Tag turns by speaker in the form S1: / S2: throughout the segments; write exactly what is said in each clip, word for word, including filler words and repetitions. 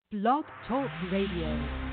S1: Blog Talk Radio.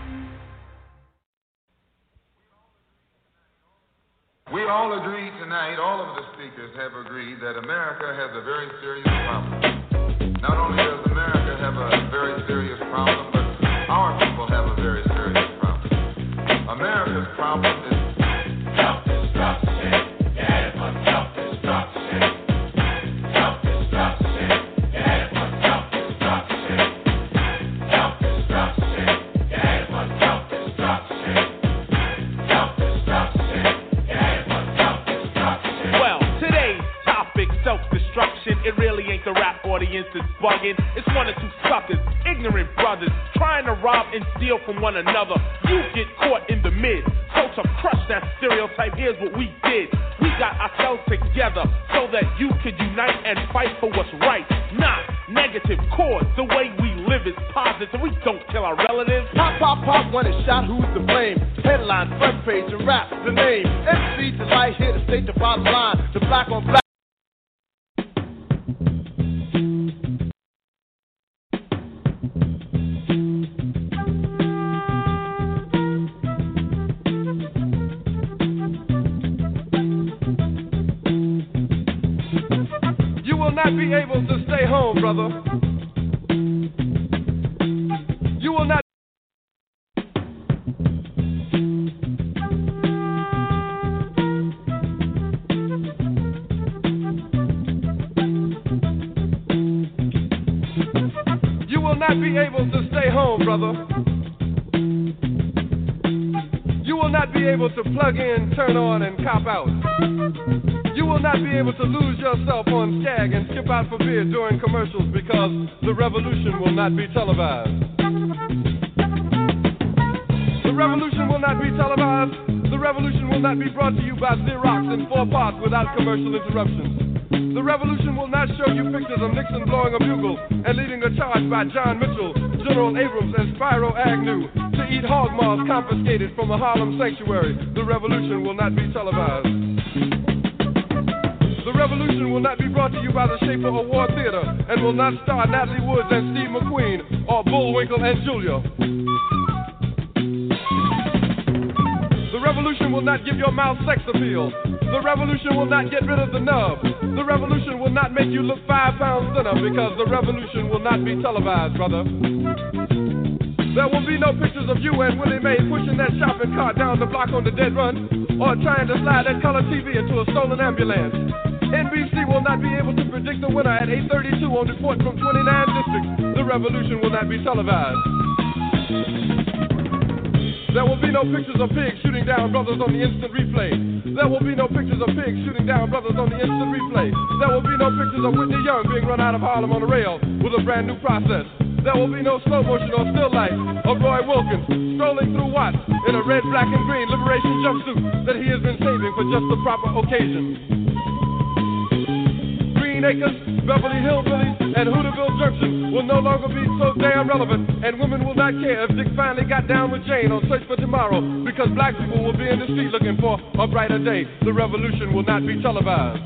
S2: We all agree tonight, all of the speakers have agreed that America has a very serious problem. Not only does America have a very serious problem, but our people have a very serious problem. America's problem is self-destruction. Yeah, it was self-destruction. Self-destruction. Yeah, it was self-destruction. Self-destruction. Yeah, it was self-destruction. Self-destruction.
S3: Self-destruction, it really ain't the rap audience that's bugging. It's one or two suckers, ignorant brothers, trying to rob and steal from one another. You get caught in the mid. So to crush that stereotype, here's what we did. We got ourselves together so that you could unite and fight for what's right. Not negative cause. The way we live is positive. We don't kill our relatives.
S4: Pop, pop, pop, when it's shot, who's to blame? Headline, front page, and rap, the name. M C Delight here to state the bottom line. The black on black. You will not be able to stay home, brother. You will not. You will not be able to stay home, brother. You will not be able to plug in, turn on, and cop out. You will not be able to lose yourself on Skag and skip out for beer during commercials because the revolution will not be televised. The revolution will not be televised. The revolution will not be brought to you by Xerox in four parts without commercial interruptions. The revolution will not show you pictures of Nixon blowing a bugle and leading a charge by John Mitchell, General Abrams, and Spyro Agnew to eat hog maws confiscated from a Harlem sanctuary. The revolution will not be televised. The revolution will not be brought to you by the Schaefer Award Theater and will not star Natalie Woods and Steve McQueen or Bullwinkle and Julia. The revolution will not give your mouth sex appeal. The revolution will not get rid of the nub. The revolution will not make you look five pounds thinner because the revolution will not be televised, brother. There will be no pictures of you and Willie Mae pushing that shopping cart down the block on the dead run or trying to slide that color T V into a stolen ambulance. N B C will not be able to predict the winner at eight thirty-two on report from twenty-nine districts. The revolution will not be televised. There will be no pictures of pigs shooting down brothers on the instant replay. There will be no pictures of pigs shooting down brothers on the instant replay. There will be no pictures of Whitney Young being run out of Harlem on a rail with a brand new process. There will be no slow motion or still life of Roy Wilkins strolling through Watts in a red, black, and green liberation jumpsuit that he has been saving for just the proper occasion. Green Acres, Beverly Hillbillies, and Hooterville Junction will no longer be so damn relevant, and women will not care if Dick finally got down with Jane on Search for Tomorrow, because black people will be in the street looking for a brighter day. The revolution will not be televised.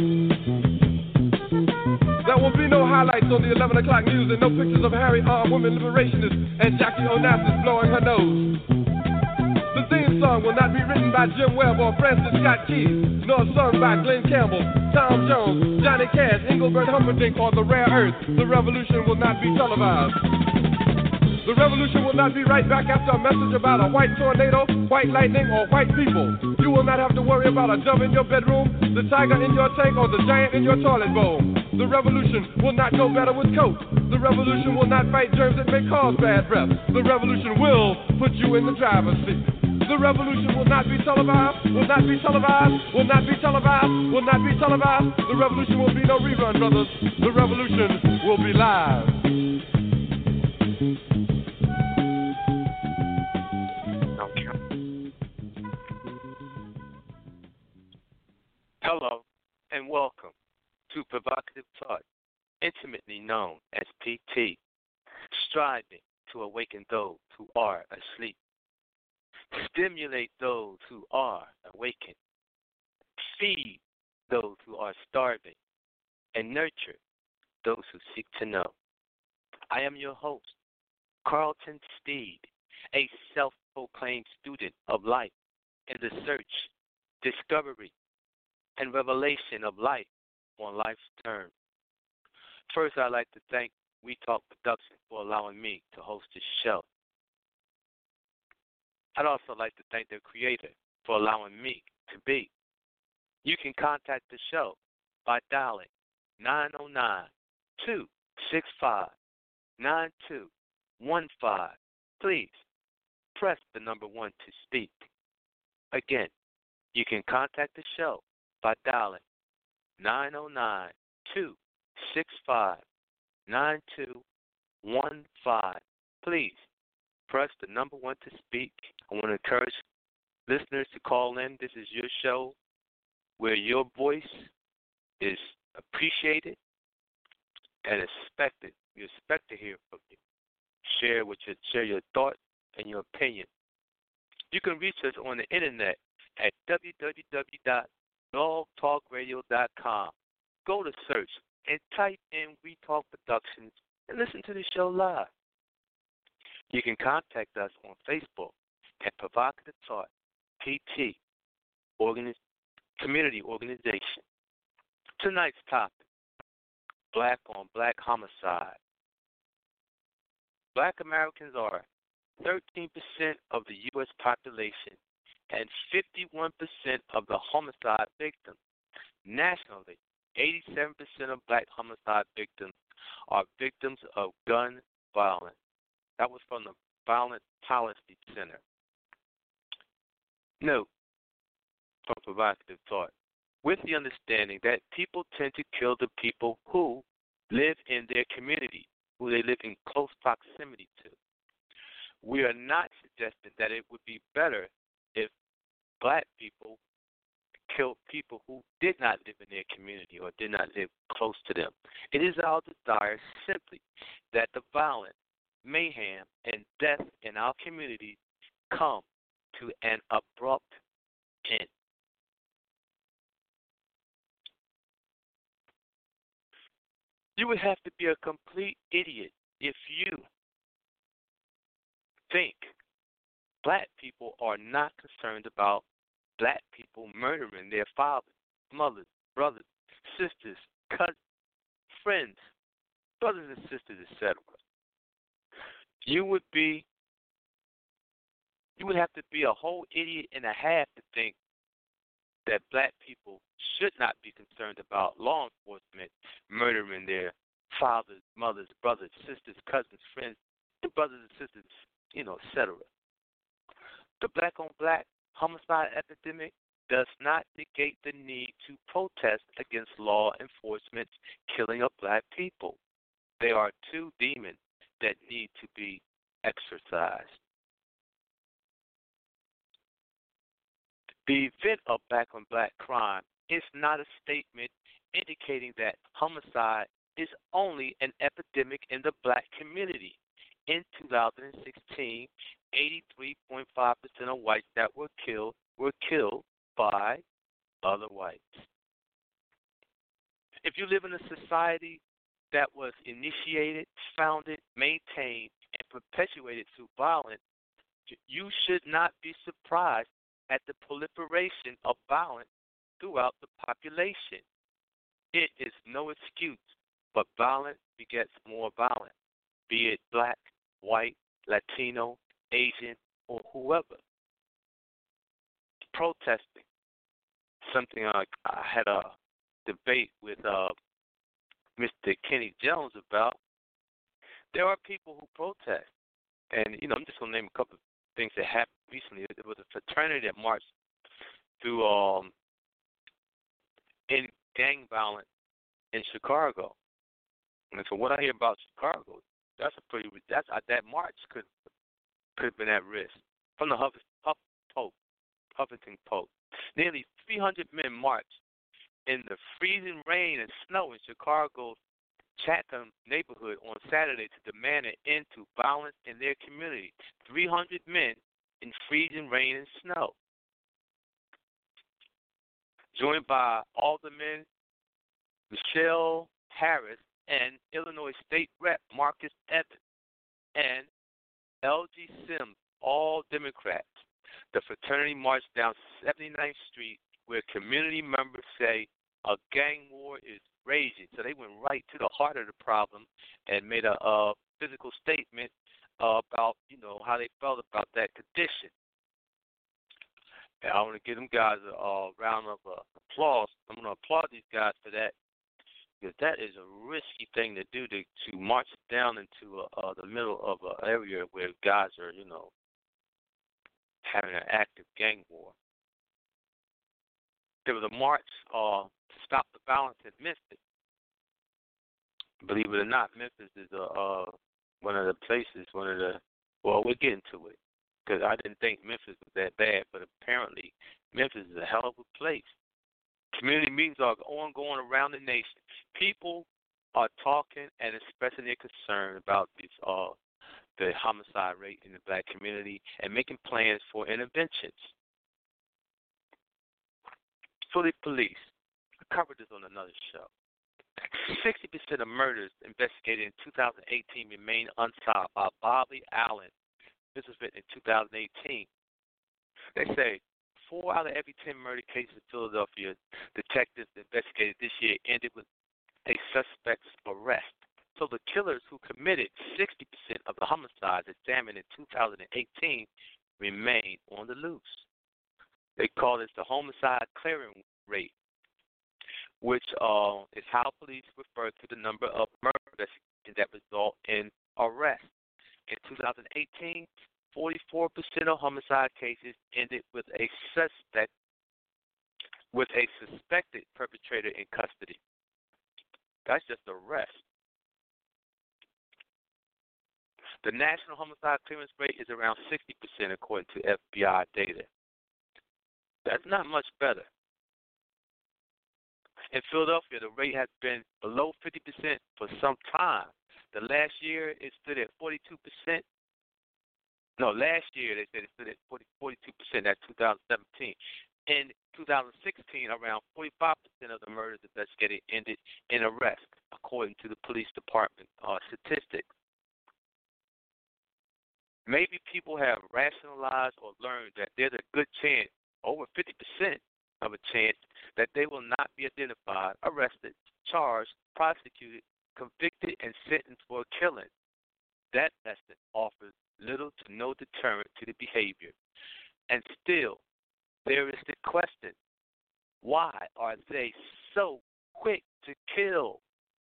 S4: There will be no highlights on the eleven o'clock news and no pictures of Harry R. Women Liberationists and Jackie Onassis blowing her nose. The theme song will not be written by Jim Webb or Francis Scott Keys, nor sung by Glenn Campbell, Tom Jones, Johnny Cash, Engelbert Humperdinck, or The Rare Earth. The revolution will not be televised. The revolution will not be right back after a message about a white tornado, white lightning, or white people. You will not have to worry about a dove in your bedroom, the tiger in your tank, or the giant in your toilet bowl. The revolution will not go better with coke. The revolution will not fight germs that may cause bad breath. The revolution will put you in the driver's seat. The revolution will not be televised, will not be televised, will not be televised, will not be televised. The revolution will be no rerun, brothers. The revolution will be live.
S5: Hello and welcome to Provocative Thought, intimately known as P T, striving to awaken those who are asleep, stimulate those who are awakened, feed those who are starving, and nurture those who seek to know. I am your host, Carlton Steed, a self-proclaimed student of life in the search, discovery, and revelation of life on life's terms. First, I'd like to thank We Talk Productions for allowing me to host this show. I'd also like to thank their creator for allowing me to be. You can contact the show by dialing nine oh nine, two six five, nine two one five. Please press the number one to speak. Again, you can contact the show by dialing nine oh nine, two six five, nine two one five. Please press the number one to speak. I want to encourage listeners to call in. This is your show where your voice is appreciated and expected. You expect to hear from you. Share with your share your thoughts and your opinion. You can reach us on the internet at w w w dot blog talk radio dot com. Go to search and type in We Talk Productions and listen to the show live. You can contact us on Facebook at Provocative Thought P T, organiz- community organization. Tonight's topic, black on black homicide. Black Americans are thirteen percent of the U S population and fifty-one percent of the homicide victims. Nationally, eighty-seven percent of black homicide victims are victims of gun violence. That was from the Violent Policy Center. Note from Provocative Thought, with the understanding that people tend to kill the people who live in their community, who they live in close proximity to. We are not suggesting that it would be better if black people killed people who did not live in their community or did not live close to them. It is our desire simply that the violence, mayhem, and death in our community come to an abrupt end. You would have to be a complete idiot if you think black people are not concerned about black people murdering their fathers, mothers, brothers, sisters, cousins, friends, brothers and sisters, et cetera. You would be, you would have to be a whole idiot and a half to think that black people should not be concerned about law enforcement murdering their fathers, mothers, brothers, sisters, cousins, friends, and brothers and sisters, you know, et cetera. The black on black homicide epidemic does not negate the need to protest against law enforcement's killing of black people. There are two demons that need to be exorcised. The event of black on black crime is not a statement indicating that homicide is only an epidemic in the black community. In two thousand sixteen, eighty-three point five percent of whites that were killed were killed by other whites. If you live in a society that was initiated, founded, maintained, and perpetuated through violence, you should not be surprised at the proliferation of violence throughout the population. It is no excuse, but violence begets more violence, be it black, white, Latino, Asian, or whoever. Protesting, something I, I had a debate with uh, Mister Kenny Jones about. There are people who protest, and you know, I'm just gonna name a couple of things that happened recently. There was a fraternity that marched through um, in gang violence in Chicago. And so what I hear about Chicago, that's a pretty that's uh, that march could could have been at risk. From the Huff, Huff Post, Huffington Post, nearly three hundred men marched in the freezing rain and snow in Chicago's Chatham neighborhood on Saturday to demand an end to violence in their community. three hundred men in freezing rain and snow, joined by Alderman Michelle Harris and Illinois State Rep Marcus Evans and L G Sims, all Democrats. The fraternity marched down seventy-ninth Street where community members say a gang war is raging. So they went right to the heart of the problem and made a uh, physical statement uh, about, you know, how they felt about that condition. And I want to give them guys a uh, round of uh, applause. I'm going to applaud these guys for that, because that is a risky thing to do, to, to march down into uh, uh, the middle of an area where guys are, you know, having an active gang war. There was a march uh, to stop the violence in Memphis. Believe it or not, Memphis is a, uh, one of the places, one of the, well, we're getting to it, because I didn't think Memphis was that bad, but apparently Memphis is a hell of a place. Community meetings are ongoing around the nation. People are talking and expressing their concern about this, uh, the homicide rate in the black community and making plans for interventions. Philly police. I covered this on another show. sixty percent of murders investigated in two thousand eighteen remain unsolved by Bobby Allen. This was written in two thousand eighteen. They say four out of every ten murder cases in Philadelphia detectives investigated this year ended with a suspect's arrest. So the killers who committed sixty percent of the homicides examined in two thousand eighteen remain on the loose. They call this the homicide clearing rate, which uh, is how police refer to the number of murders that result in arrest. In two thousand eighteen, forty-four percent of homicide cases ended with a suspect, with a suspected perpetrator in custody. That's just arrest. The national homicide clearance rate is around sixty percent according to F B I data. That's not much better. In Philadelphia, the rate has been below fifty percent for some time. The last year, it stood at forty-two percent. No, last year they said it stood at forty, forty-two percent. That's two thousand seventeen. In two thousand sixteen, around forty-five percent of the murders investigated ended in arrest, according to the police department uh, statistics. Maybe people have rationalized or learned that there's a good chance, over fifty percent of a chance, that they will not be identified, arrested, charged, prosecuted, convicted, and sentenced for a killing. That lesson offers little to no deterrent to the behavior. And still, there is the question, why are they so quick to kill?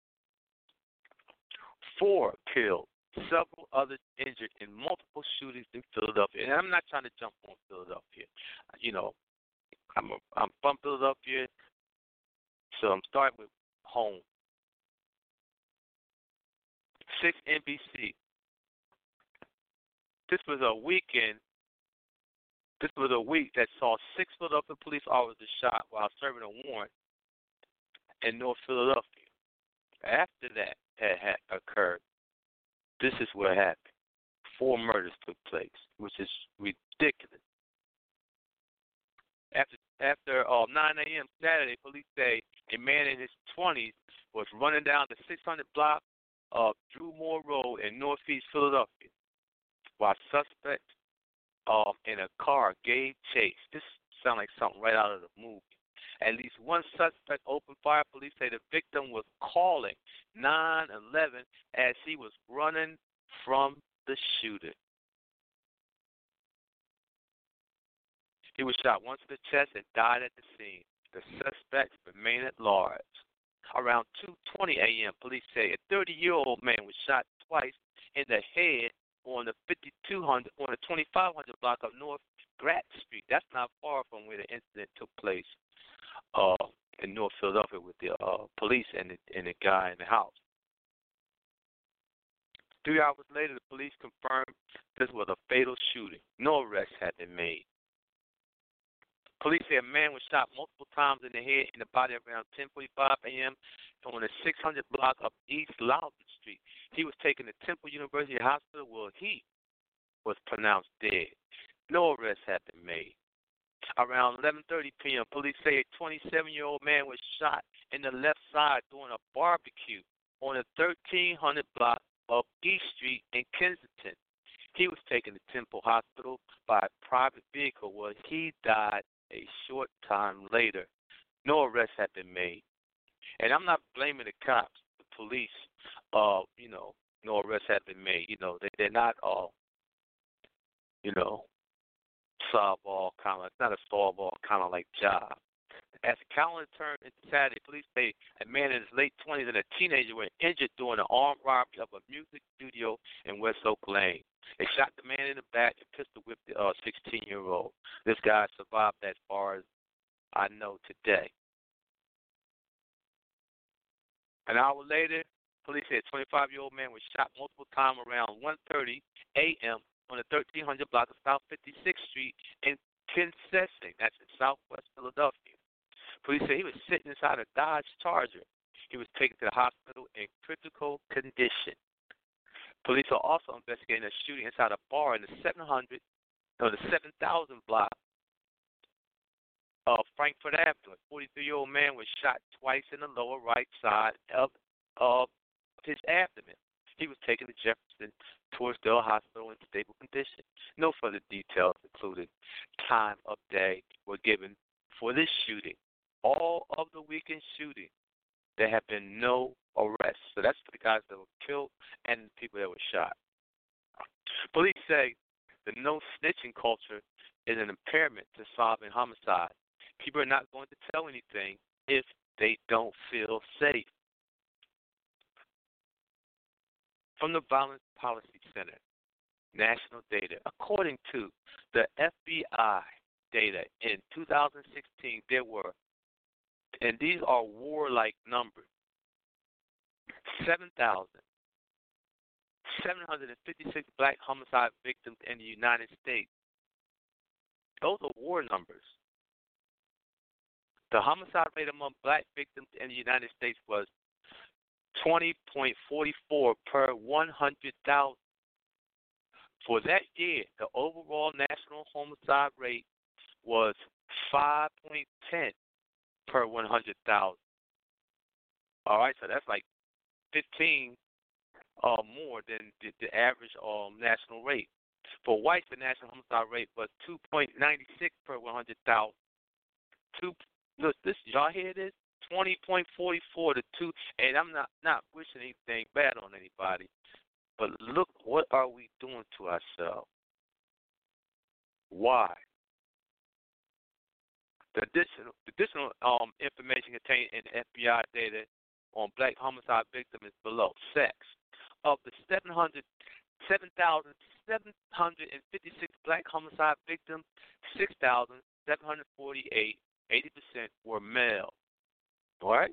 S5: Four killed, several others injured in multiple shootings in Philadelphia. And I'm not trying to jump on Philadelphia. You know, I'm, a, I'm from Philadelphia, so I'm starting with home. Six N B C. This was a weekend. This was a week that saw six Philadelphia police officers shot while serving a warrant in North Philadelphia. After that had, had occurred, this is what happened. Four murders took place, which is ridiculous. After after uh, nine a.m. Saturday, police say a man in his twenties was running down the six hundred block of Drew Moore Road in Northeast Philadelphia, while suspects um, in a car gave chase. This sounds like something right out of the movie. At least one suspect opened fire. Police say the victim was calling nine one one as he was running from the shooter. He was shot once in the chest and died at the scene. The suspects remain at large. Around two twenty a.m., police say a thirty-year-old man was shot twice in the head on the fifty-two hundred, on the twenty-five hundred block of North Gratz Street. That's not far from where the incident took place uh, in North Philadelphia with the uh, police and the, and the guy in the house. Three hours later, the police confirmed this was a fatal shooting. No arrests had been made. Police say a man was shot multiple times in the head and the body around ten forty-five a.m. on the six hundred block of East Loudon Street. He was taken to Temple University Hospital where he was pronounced dead. No arrests have been made. Around eleven thirty p.m., police say a twenty-seven-year-old man was shot in the left side during a barbecue on the thirteen hundred block of East Street in Kensington. He was taken to Temple Hospital by a private vehicle where he died a short time later. No arrests had been made. And I'm not blaming the cops, the police. Uh, you know, no arrests had been made. You know, they, they're not all, you know, solve all kind of, it's not a solve all kind of like job. As the calendar turned into Saturday, police say a man in his late twenties and a teenager were injured during an armed robbery of a music studio in West Oak Lane. They shot the man in the back and pistol whipped the uh, sixteen-year-old. This guy survived as far as I know today. An hour later, police said a twenty-five-year-old man was shot multiple times around one thirty a.m. on the thirteen hundred block of South fifty-sixth Street in Kinsessing, that's in southwest Philadelphia. Police said he was sitting inside a Dodge Charger. He was taken to the hospital in critical condition. Police are also investigating a shooting inside a bar in the seven hundred, no, the seven thousand block of Frankfurt Avenue. A forty-three-year-old man was shot twice in the lower right side of, of his abdomen. He was taken to Jefferson Torresdale Hospital in stable condition. No further details, including time of day, were given for this shooting. All of the weekend shootings, there have been no arrests. So that's the guys that were killed and the people that were shot. Police say the no snitching culture is an impairment to solving homicide. People are not going to tell anything if they don't feel safe. From the Violence Policy Center, national data. According to the F B I data in two thousand sixteen, there were, and these are war-like numbers, seven thousand seven hundred fifty-six black homicide victims in the United States. Those are war numbers. The homicide rate among black victims in the United States was twenty point four four per one hundred thousand. For that year, the overall national homicide rate was five point one zero per one hundred thousand. All right, so that's like fifteen uh, more than the, the average um, national rate. For whites, the national homicide rate was two point nine six per one hundred thousand. Two, look, this, y'all hear this? twenty point four four to two, and I'm not, not wishing anything bad on anybody, but look, what are we doing to ourselves? Why? The additional, additional um, information contained in F B I data on black homicide victims is below. Sex. Of the seven thousand seven hundred fifty-six black homicide victims, six thousand seven hundred forty-eight, eighty percent were male. All right?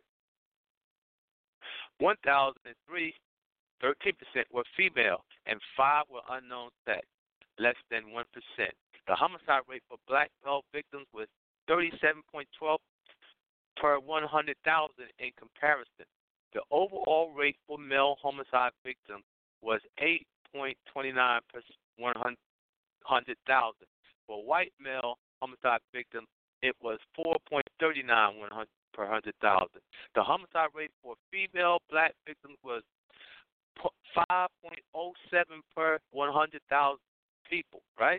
S5: one thousand three, thirteen percent were female, and five were unknown sex, less than one percent. The homicide rate for black male victims was thirty-seven point one two per one hundred thousand in comparison. The overall rate for male homicide victims was eight point two nine per one hundred thousand. For white male homicide victims, it was four point three nine per one hundred thousand. The homicide rate for female black victims was five point zero seven per one hundred thousand people, right?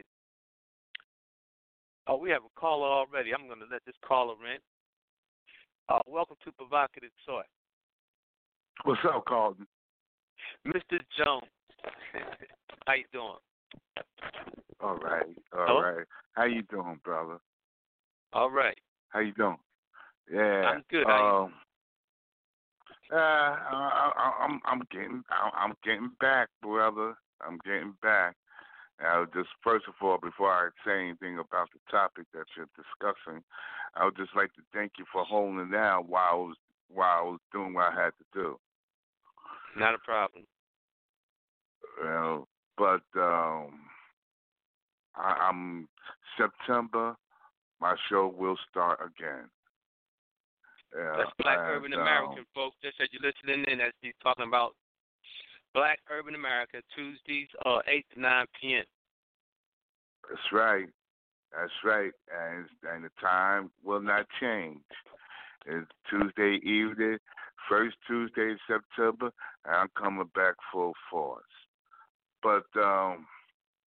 S5: Oh, we have a caller already. I'm going to let this caller in. Uh, welcome to Provocative Thought.
S6: What's up, Carlton?
S5: Mister Jones. How you doing?
S6: All right, all
S5: Hello?
S6: right. How you doing, brother?
S5: All right.
S6: How you doing? Yeah,
S5: I'm good. How
S6: um, you? Uh, I, I, I'm, I'm getting, I'm getting back, brother. I'm getting back. I would just, first of all, before I say anything about the topic that you're discussing, I would just like to thank you for holding it down while I was, while I was doing what I had to do.
S5: Not a problem.
S6: Well, but um, I, I'm September. My show will start again. Yeah,
S5: That's Black
S6: and,
S5: Urban
S6: um,
S5: American, folks. Just as you're listening in, as he's talking about Black Urban America, Tuesdays, uh, eight to nine p.m.
S6: That's right. That's right. And, and the time will not change. It's Tuesday evening, first Tuesday in September, and I'm coming back full force. But um,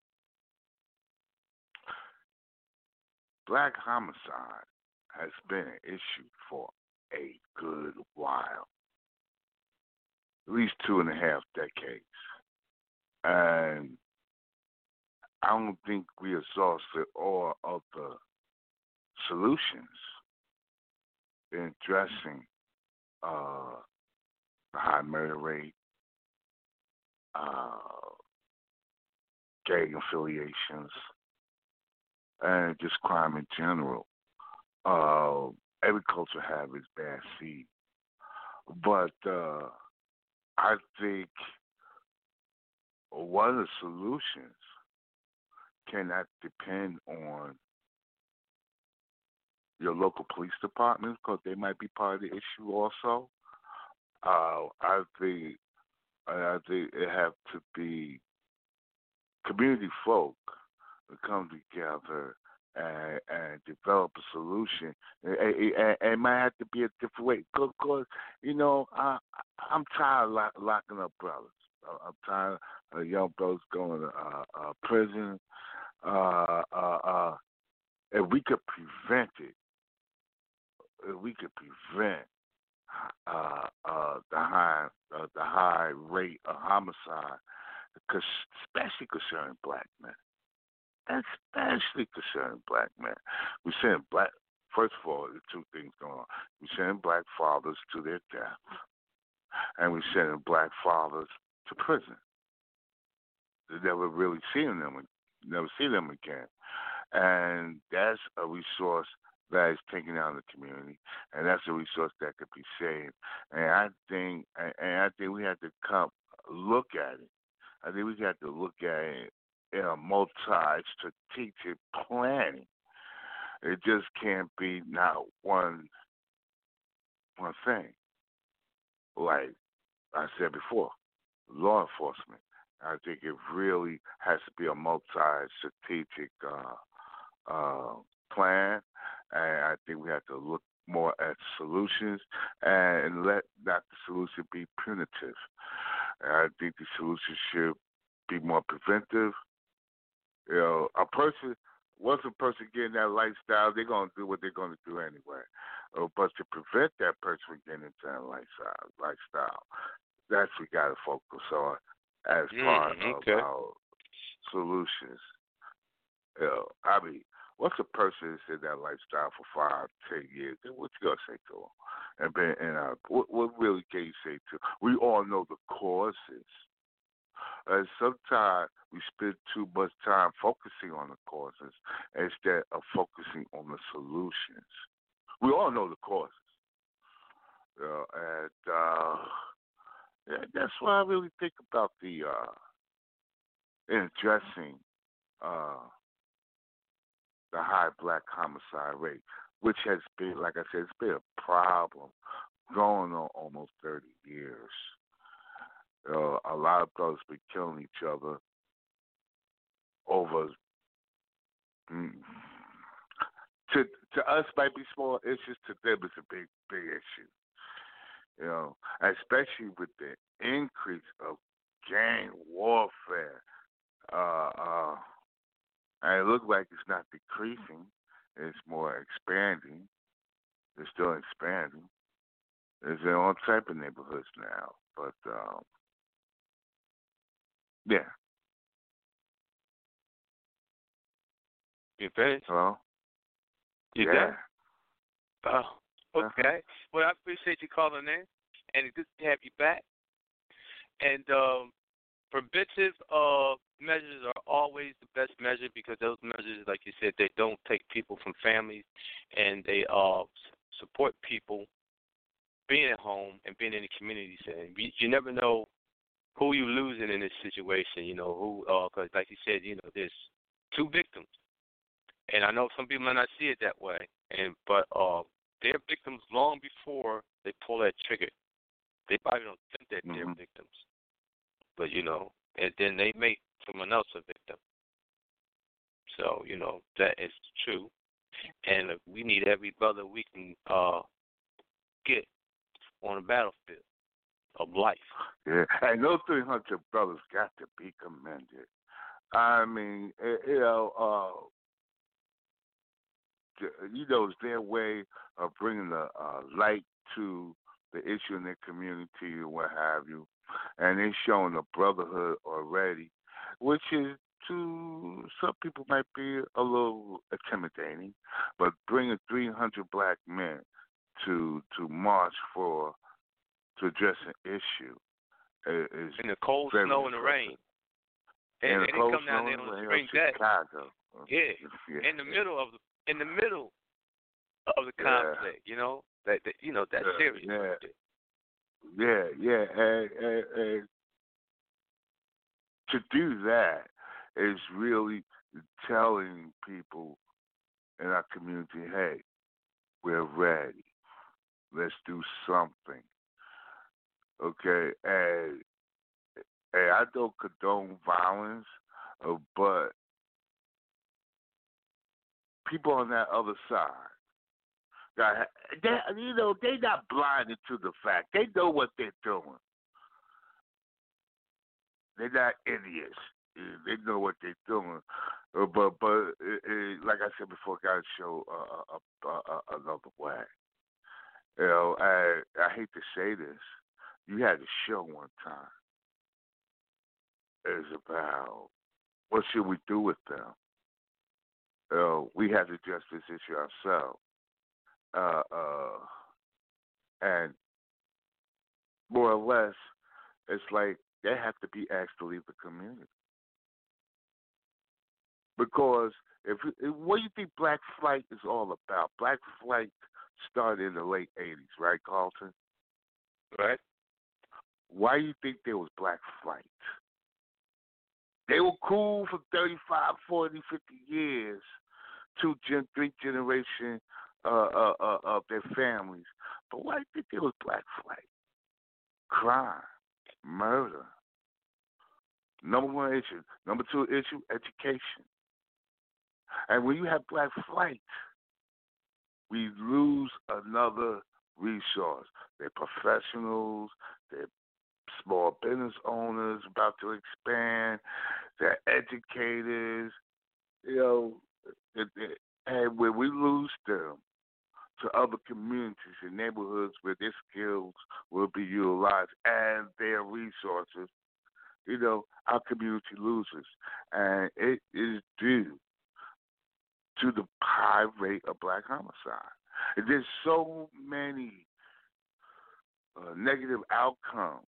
S6: black homicide has been an issue for a good while, at least two and a half decades. And I don't think we exhausted all of the solutions in addressing uh, the high murder rate, uh, gang affiliations, and just crime in general. Uh, every culture has its bad seed. But uh, I think one of the solutions cannot depend on your local police departments because they might be part of the issue also. Uh, I think I think it have to be community folk to come together and, and develop a solution. And it, it, it might have to be a different way because, you know, I, I'm tired of lock, locking up brothers. I'm tired of young brothers going to uh, uh, prison. Uh, uh, uh, if we could prevent it, if we could prevent uh, uh, the high uh, the high rate of homicide, because especially concerning black men, especially concerning black men, we send black. First of all, there's two things going on. We send black fathers to their death, and we send black fathers to prison. They never really seen them, never see them again, and that's a resource that is taken out of the community, and that's a resource that could be saved. And I think, and I think we have to come look at it. I think we have to look at it in a multi-strategic planning. It just can't be not one one thing. Like I said before, law enforcement. I think it really has to be a multi-strategic uh, uh, plan. And I think we have to look more at solutions and let not the solution be punitive. And I think the solution should be more preventive. You know, a person, once a person get in that lifestyle, they're going to do what they're going to do anyway. Uh, but to prevent that person from getting into that lifestyle, lifestyle that's what we got to focus on as part
S5: mm, okay.
S6: of our solutions. You know, I mean, what's a person that's in that lifestyle for five, ten years? What you gonna say to them? And been, and uh, what, what really can you say to? We all know the causes. And sometimes we spend too much time focusing on the causes instead of focusing on the solutions. We all know the causes, you know, and uh, yeah, that's why I really think about the uh, in addressing. Uh, the high black homicide rate, which has been, like I said, it's been a problem going on almost thirty years. Uh, a lot of brothers been killing each other over, mm, to to us might be small issues, to them it's a big, big issue. You know, especially with the increase of gang warfare. Uh, uh, And it looks like it's not decreasing. It's more expanding. It's still expanding. It's in all type of neighborhoods now. But, um, yeah.
S5: You finished?
S6: Hello?
S5: You
S6: yeah.
S5: done? Oh, okay. Uh-huh. Well, I appreciate you calling in, and it's good to have you back. And um, preventive uh, measures are always the best measure because those measures, like you said, they don't take people from families, and they uh, support people being at home and being in the community setting. You, you never know who you're losing in this situation, you know, who, because uh, like you said, you know, there's two victims. And I know some people might not see it that way, and but uh, they're victims long before they pull that trigger. They probably don't think that
S6: mm-hmm.
S5: they're victims. But, you know, and then they make someone else a victim. So, you know, that is true. And uh, we need every brother we can uh, get on the battlefield of life.
S6: Yeah, and those three hundred brothers got to be commended. I mean, you know, uh, you know, it's their way of bringing the uh, light to the issue in their community or what have you, and they're showing a brotherhood already, which is to some people might be a little intimidating, but bringing three hundred black men to to march for to address an issue is
S5: in the cold
S6: very
S5: snow and the
S6: impressive.
S5: rain, and,
S6: and
S5: and they come down there on the spring day.
S6: Chicago.
S5: Yeah.
S6: yeah,
S5: in the middle of the in the middle of the
S6: Yeah.
S5: conflict, you know that, that you know that's
S6: Yeah,
S5: serious.
S6: yeah.
S5: right there.
S6: Yeah, yeah, and, and, and to do that is really telling people in our community, hey, we're ready. Let's do something. Okay, and, and I don't condone violence, uh, but people on that other side, that they, you know, they're not blinded to the fact. They know what they're doing. They're not idiots. They know what they're doing. Uh, but but it, it, like I said before, got to show uh, uh, uh, uh, another way. You know, I I hate to say this. You had a show one time. It's about what should we do with them. You know, we had to address this issue ourselves. Uh, uh, and more or less, it's like they have to be asked to leave the community. Because if, if what do you think Black Flight is all about? Black Flight started in the late eighties, right, Carlton?
S5: Right.
S6: Why do you think there was Black Flight? They were cool for thirty-five, forty, fifty years, two, gen, three generation uh, uh, uh, of their families. But why do you think there was Black Flight? Crime, murder. Number one issue. Number two issue, education. And when you have Black Flight, we lose another resource. They're professionals, they're small business owners about to expand, they're educators, you know, it, it, and when we lose them to other communities and neighborhoods where their skills will be utilized and their resources, you know, our community loses. And it is due to the high rate of black homicide. And there's so many uh, negative outcomes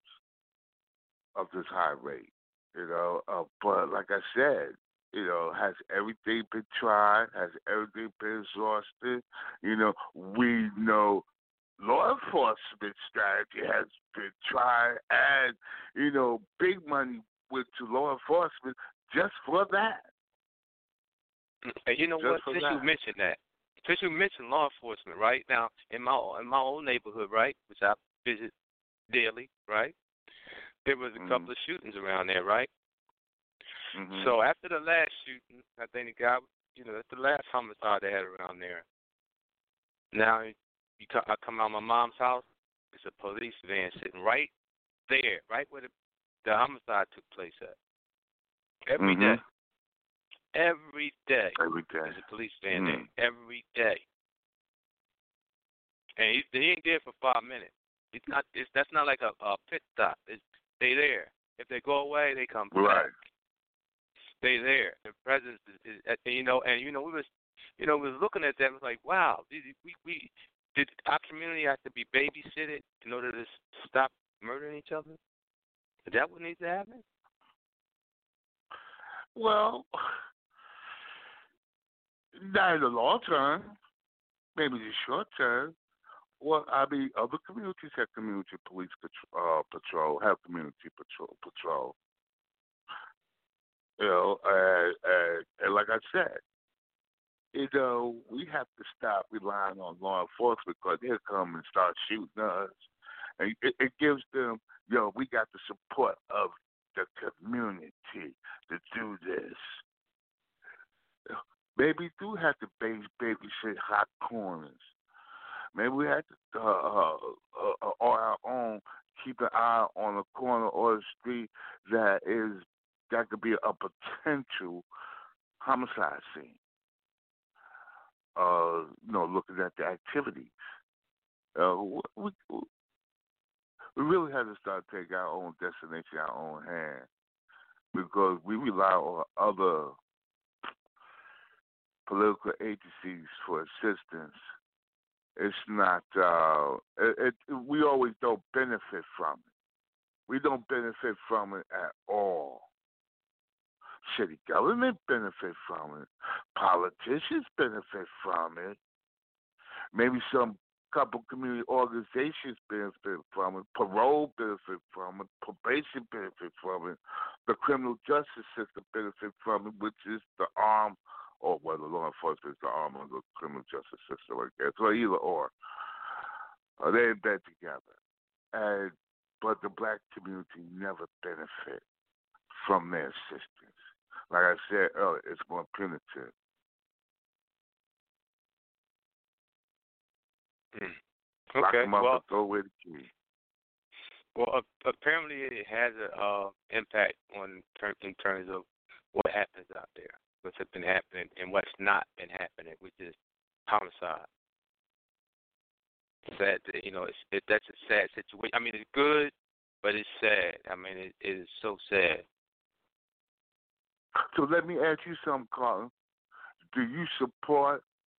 S6: of this high rate, you know. Uh, but like I said, you know, has everything been tried? Has everything been exhausted? You know, we know law enforcement strategy has been tried, and, you know, big money went to law enforcement just for that.
S5: And you know
S6: Just
S5: what? Since
S6: that.
S5: you mentioned that, since you mentioned law enforcement, right now in my in my old neighborhood, right, which I visit daily, right, there was a
S6: Mm-hmm.
S5: couple of shootings around there, right.
S6: Mm-hmm.
S5: So after the last shooting, I think the guy, you know, that's the last homicide they had around there. Now you come, I come out of my mom's house. It's a police van sitting right there, right where the, the homicide took place at. Every
S6: Mm-hmm.
S5: day. Every day.
S6: Every day.
S5: There's a police van
S6: Mm.
S5: there. Every day. And he, he ain't there for five minutes. It's not. It's, that's not like a, a pit stop. It's, they there. If they go away, they come back.
S6: Right.
S5: They there. The presence is, is, you know, and you know we was, you know, we was looking at that. It was like, wow, we we, we did our community have to be babysitted in order to stop murdering each other? Is that what needs to happen?
S6: Well, not in the long term, maybe the short term. Well, I mean, other communities have community police patrol, uh, patrol have community patrol. patrol. You know, and, and, and like I said, you know, we have to stop relying on law enforcement because they'll come and start shooting us. And it, it gives them, you know, we got the support of the community to do this. Maybe we do have to baby babysit hot corners. Maybe we have to, uh, uh, uh, on our own, keep an eye on a corner or a street that is that could be a potential homicide scene. uh, you know, looking at the activities. Uh, we, we we really have to start taking our own destination in our own hands because we rely on other political agencies for assistance. It's not. Uh, it, it, we always don't benefit from it. We don't benefit from it at all. City government benefit from it. Politicians benefit from it. Maybe some couple community organizations benefit from it. Parole benefit from it. Probation benefit from it. The criminal justice system benefit from it, which is the arm, or well, the law enforcement is the arm of the criminal justice system, I guess. So either or. Uh, they're in bed together. And but the black community never benefit from their assistance. Like I said earlier, it's more punitive.
S5: Mm.
S6: Lock
S5: Okay.
S6: them up
S5: Well,
S6: and throw away the key.
S5: well, uh, apparently it has a uh, impact on ter- in terms of what happens out there, what's been happening, and what's not been happening, which is homicide. Sad, that, you know, it's, it, that's a sad situation. I mean, it's good, but it's sad. I mean, it, it is so sad.
S6: So let me ask you something, Carlin. Do you support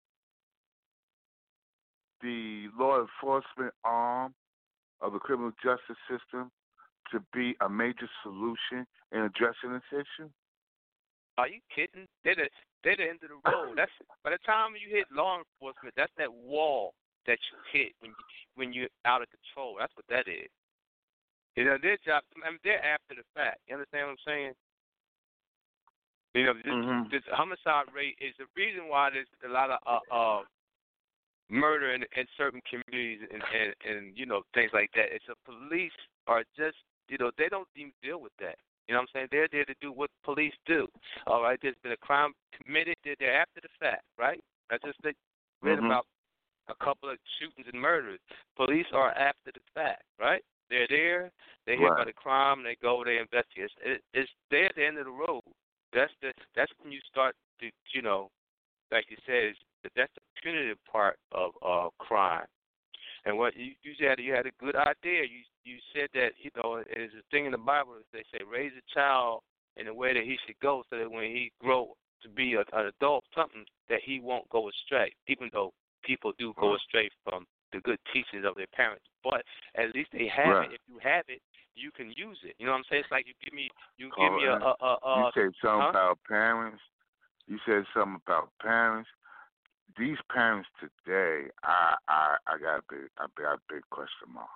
S6: the law enforcement arm of the criminal justice system to be a major solution in addressing this issue?
S5: Are you kidding? They're the, they're the end of the road. That's by the time you hit law enforcement, that's that wall that you hit when you, when you're out of control. That's what that is. You know, their job. I mean, they're after the fact. You understand what I'm saying? You know, this,
S6: mm-hmm.
S5: this homicide rate is the reason why there's a lot of uh, uh, murder in, in certain communities and, and, and, you know, things like that. It's the police are just, you know, they don't even deal with that. You know what I'm saying? They're there to do what police do. All right? There's been a crime committed. They're there after the fact, right? I just read
S6: mm-hmm.
S5: about a couple of shootings and murders. Police are after the fact, right? They're there. They hear
S6: right.
S5: about the crime. They go. They investigate. It's, it's they're at the end of the road. That's the that's when you start to, you know, like you said, that's the punitive part of uh, crime. And what you, you said, you had a good idea. You you said that, you know, there's a thing in the Bible that they say raise a child in the way that he should go, so that when he grow to be a, an adult, something that he won't go astray. Even though people do go astray from the good teachings of their parents, but at least they have
S6: right.
S5: it. If you have it, you can use it. You know what I'm saying? It's like you give me, you
S6: oh,
S5: give me a, a, a, a
S6: You said something
S5: huh?
S6: about parents. You said something about parents. These parents today, I, I, I got a big, I got a big question mark.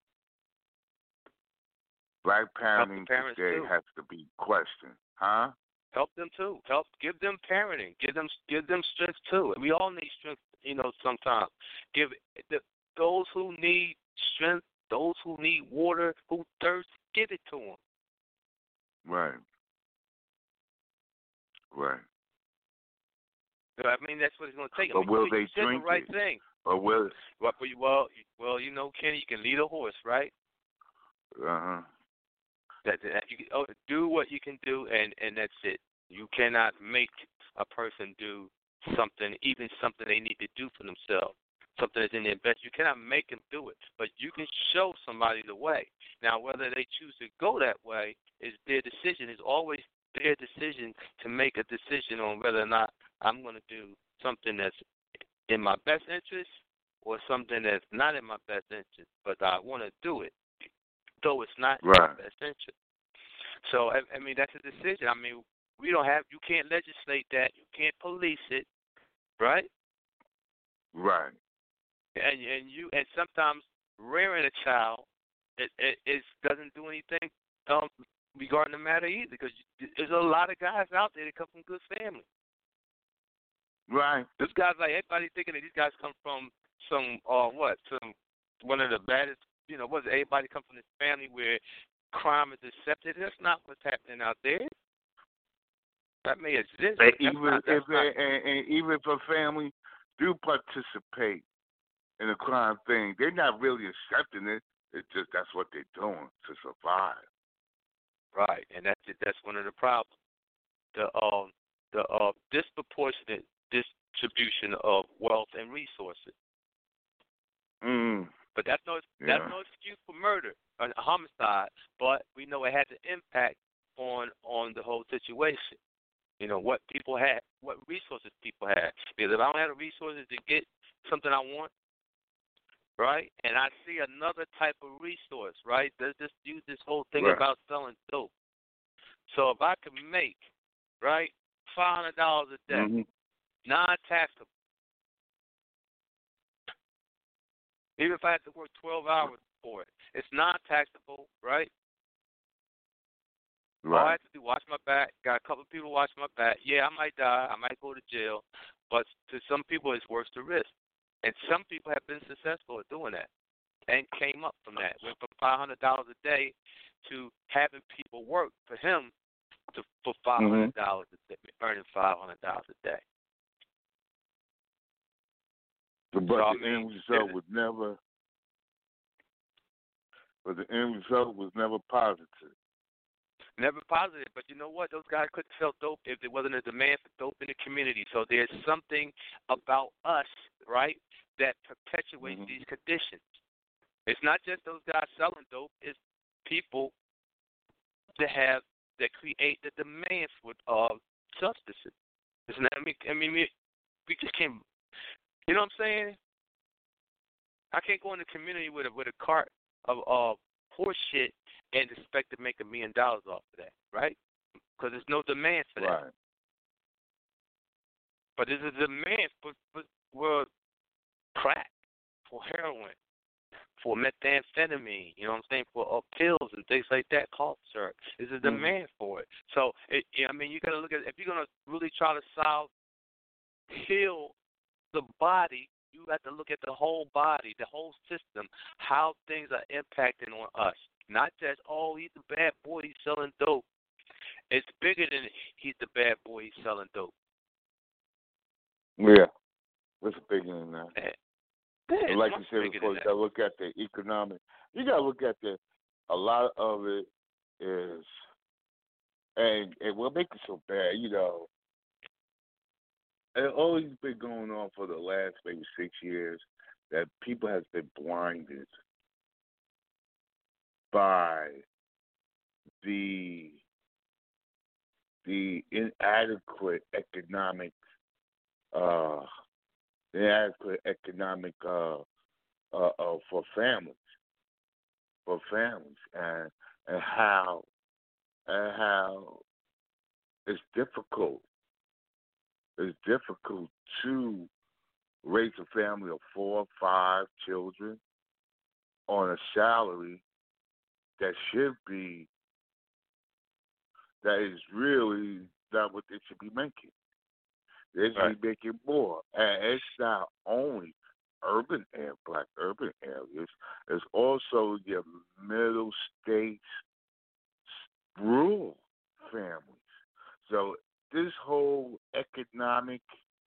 S6: Black parenting today
S5: too.
S6: has to be questioned, huh?
S5: Help them too. Help, give them parenting. Give them, give them strength too. We all need strength, you know. Sometimes, give the, those who need strength, those who need water, who thirst, give it to them.
S6: Right. Right.
S5: I mean, that's what it's going to take.
S6: But
S5: I mean,
S6: will
S5: you
S6: they
S5: said
S6: drink
S5: the right
S6: it?
S5: thing.
S6: Or will it?
S5: Well, well, well, you know, Kenny, you can lead a horse, right?
S6: Uh-huh.
S5: That, that you can, oh, do what you can do, and, and that's it. You cannot make a person do something, even something they need to do for themselves, something that's in their best. You cannot make them do it, but you can show somebody the way. Now, whether they choose to go that way is their decision. It's always their decision to make a decision on whether or not I'm going to do something that's in my best interest or something that's not in my best interest, but I want to do it, though it's not
S6: right.
S5: in my best interest. So, I, I mean, that's a decision. I mean, we don't have, you can't legislate that. You can't police it, right?
S6: Right.
S5: And and you and sometimes rearing a child, it it, it doesn't do anything um, regarding the matter either, because there's a lot of guys out there that come from good families.
S6: Right.
S5: This guy's like everybody thinking that these guys come from some uh what some one of the baddest, you know, what everybody come from this family where crime is accepted. That's not what's happening out there. That may exist.
S6: And
S5: That's
S6: even
S5: not, that's
S6: if
S5: not,
S6: they, and, and even if a family do participate in a crime thing, they're not really accepting it. It's just that's what they're doing to survive.
S5: right, and that's it. That's one of the problems. The um the uh disproportionate dis distribution of wealth and resources.
S6: Mm.
S5: But that's no
S6: Yeah.
S5: that's no excuse for murder or homicide. But we know it has an impact on on the whole situation. You know what people had, what resources people had. Because if I don't have the resources to get something I want, right, and I see another type of resource, right, let's just use this whole thing
S6: Right.
S5: about selling dope. So if I could make, right, five hundred dollars a day,
S6: Mm-hmm.
S5: non-taxable, even if I had to work twelve hours for it, it's non-taxable, right? All I
S6: Right.
S5: have to do, watch my back. Got a couple of people watch my back. Yeah, I might die. I might go to jail. But to some people, it's worth the risk. And some people have been successful at doing that and came up from that. Went from five hundred dollars a day to having people work for him to for five hundred dollars
S6: Mm-hmm.
S5: a day, earning five hundred dollars a day.
S6: But
S5: So,
S6: the
S5: I mean,
S6: end result
S5: it-
S6: was never. But the end result was never positive.
S5: Never positive, but you know what? Those guys couldn't sell dope if there wasn't a demand for dope in the community. So there's something about us, right, that perpetuates
S6: Mhm.
S5: these conditions. It's not just those guys selling dope. It's people that have that create the demand for uh, substances. Isn't that, I mean, I mean, we, we just can't. You know what I'm saying? I can't go in the community with a with a cart of uh, horse shit and expect to make a million dollars off of that, right? Because there's no demand for that.
S6: Right.
S5: But there's a demand for, for, for crack, for heroin, for methamphetamine, you know what I'm saying, for uh, pills and things like that, cough syrup. There's a demand mm-hmm. for it. So, it, I mean, you got to look at, if you're going to really try to solve, heal the body, you have to look at the whole body, the whole system, how things are impacting on us. Not just, oh, he's the bad boy, he's selling dope. It's bigger than he's the bad boy, he's selling dope.
S6: Yeah, it's bigger than that.
S5: Yeah,
S6: like you said before, you got to look at the economic. You got to look at the, a lot of it is, and, and what makes it so bad, you know, it's always been going on for the last maybe six years that people has been blinded by the the inadequate economic uh inadequate economic uh, uh, uh for families for families and and how and how it's difficult it's difficult to raise a family of four or five children on a salary that should be, that is really not what they should be making. They should right. be making more. And it's not only urban and black urban areas, it's also your middle states, rural families. So this whole economic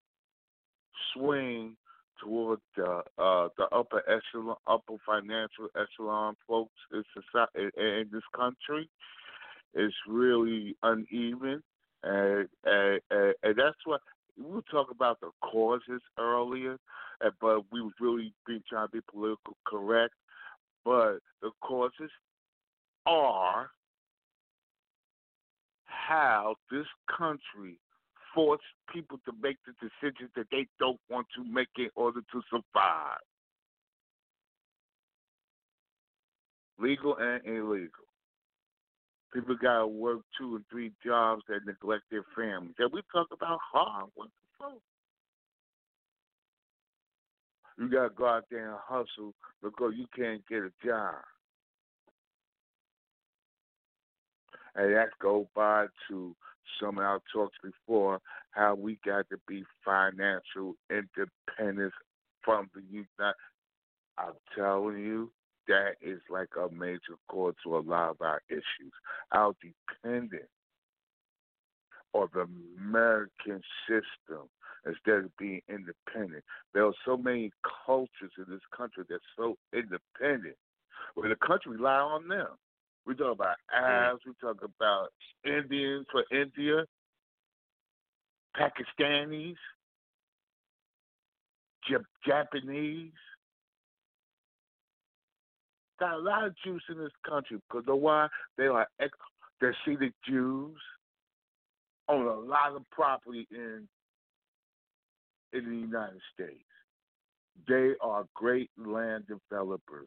S6: swing toward the uh, the upper echelon, upper financial echelon folks in society in this country is really uneven, and and, and, and that's what we were talking about the causes earlier, but we was really being trying to be political correct. But the causes are how this country force people to make the decisions that they don't want to make in order to survive. Legal and illegal. People got to work two and three jobs that neglect their families. And we talk about hard work. You got to go out there and hustle because you can't get a job. And that goes by to some of our talks before, how we got to be financial independence from the United. I'm telling you, that is like a major core to a lot of our issues. Our dependence on the American system instead of being independent. There are so many cultures in this country that's so independent, where the country rely on them. We talk about Arabs, we talk about Indians for India, Pakistanis, Jap- Japanese. Got a lot of Jews in this country because the why they are ex- Hasidic Jews own a lot of property in in the United States. They are great land developers.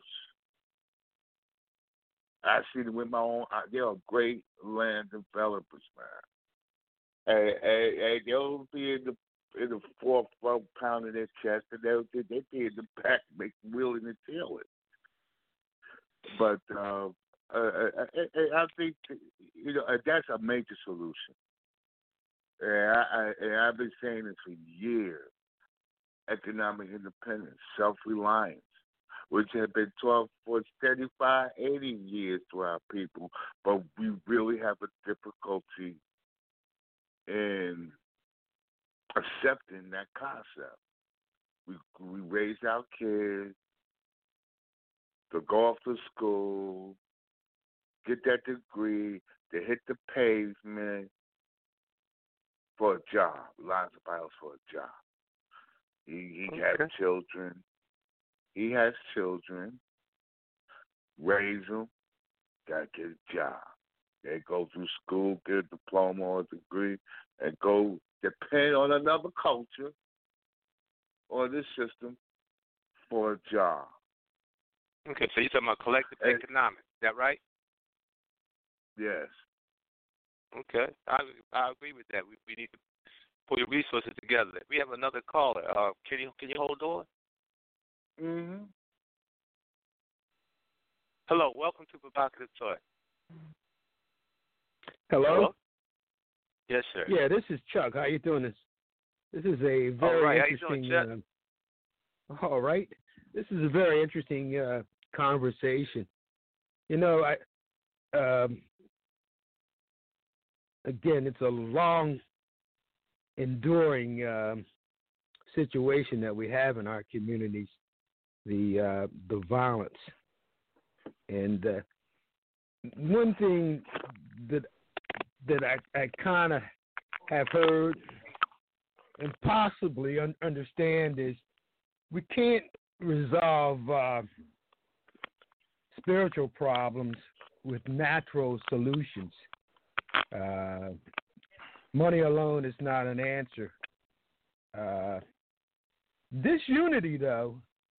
S6: I see them with my own. They are great land developers, man. And, and, and they'll be in the in the forefront, pounding their chest, and they'll they be in the back, make wheeling and dealing. But uh, uh, I, I think you know that's a major solution. And, I, I, and I've been saying this for years: economic independence, self-reliance, which have been taught for seventy-five, eighty years to our people, but we really have a difficulty in accepting that concept. We we raise our kids to go off to school, get that degree, to hit the pavement for a job, line somebody else for a job. He, he
S5: Okay.
S6: has children. He has children. Raise them. Gotta get a job. They go through school, get a diploma or a degree, and go depend on another culture or this system for a job.
S5: Okay, so you're talking about collective
S6: And-
S5: economics, is that right?
S6: Yes.
S5: Okay, I I agree with that. We we need to pull your resources together. We have another caller. Uh, can you can you hold on?
S6: Mm-hmm.
S5: Hello, welcome to Provocative Talk.
S7: Hello?
S5: Yes, sir.
S7: Yeah, this is Chuck. How you doing? This this is a very
S5: All right. How you
S7: interesting.
S5: doing, Chuck?
S7: Uh, all right, this is a very interesting uh, conversation. You know, I um, again, it's a long, enduring um, situation that we have in our communities. The uh, the violence, and uh, one thing that that I, I kind of have heard and possibly un- understand is we can't resolve uh, spiritual problems with natural solutions. Uh, money alone is not an answer. Uh, disunity, though,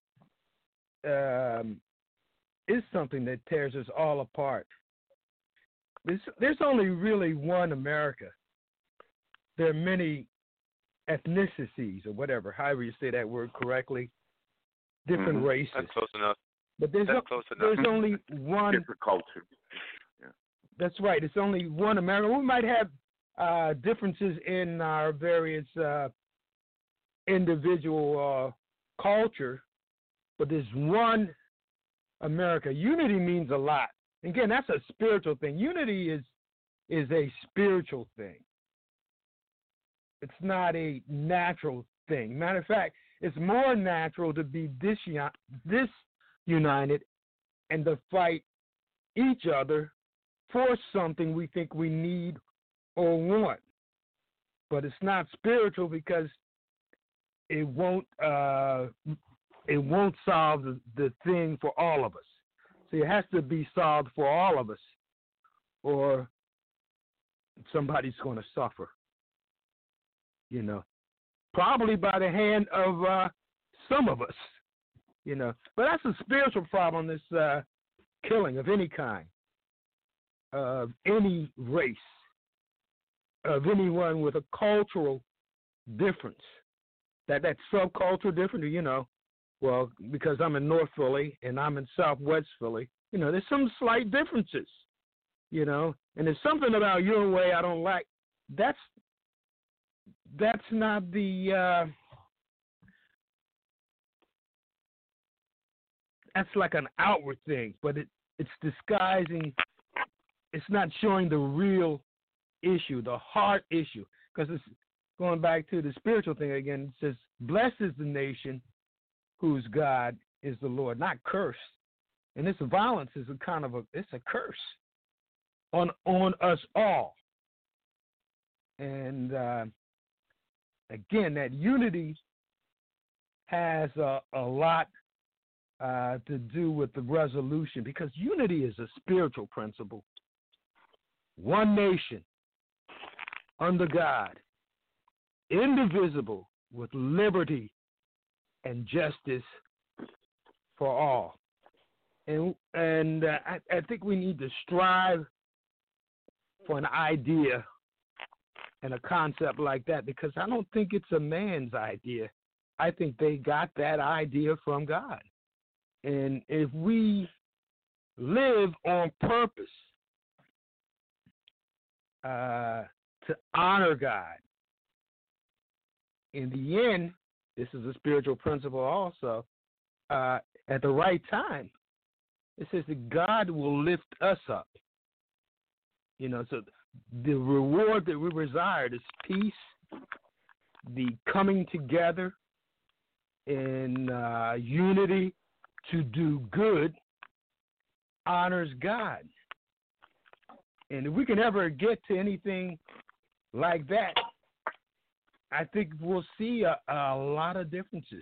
S7: um, is something that tears us all apart. There's, there's only really one America. There are many ethnicities or whatever, however you say that word correctly, different
S6: Mhm.
S7: races.
S5: That's close enough.
S7: But there's,
S5: That's
S7: o-
S5: close enough.
S7: there's only one.
S6: Different culture.
S7: That's right. It's only one America. We might have uh, differences in our various uh, individual uh, culture, but there's one America. Unity means a lot. Again, that's a spiritual thing. Unity is is a spiritual thing. It's not a natural thing. Matter of fact, it's more natural to be disunited and to fight each other for something we think we need or want. But it's not spiritual because it won't uh, it won't solve the, the thing for all of us. So it has to be solved for all of us, or somebody's going to suffer. You know, probably by the hand of uh, some of us. You know, but that's a spiritual problem. This uh, killing of any kind, of any race, of anyone with a cultural difference. That that subcultural difference, you know. Well, because I'm in North Philly and I'm in Southwest Philly, you know, there's some slight differences, you know, and there's something about your way I don't like. That's that's not the uh, that's like an outward thing, but it, it's disguising. It's not showing the real issue, the heart issue, because it's going back to the spiritual thing again. It says, "Blessed is the nation whose God is the Lord," not cursed. And this violence is a kind of a, it's a curse on on us all. And uh, again, that unity has a, a lot uh, to do with the resolution, because unity is a spiritual principle. One nation under God, indivisible, with liberty and justice for all. And and uh, I, I think we need to strive for an idea and a concept like that, because I don't think it's a man's idea. I think they got that idea from God. And if we live on purpose uh, to honor God, in the end, this is a spiritual principle also, uh, at the right time, it says that God will lift us up. You know, so the reward that we desire is peace, the coming together in uh, unity to do good, honors God. And if we can ever get to anything like that, I think we'll see a, a lot of differences.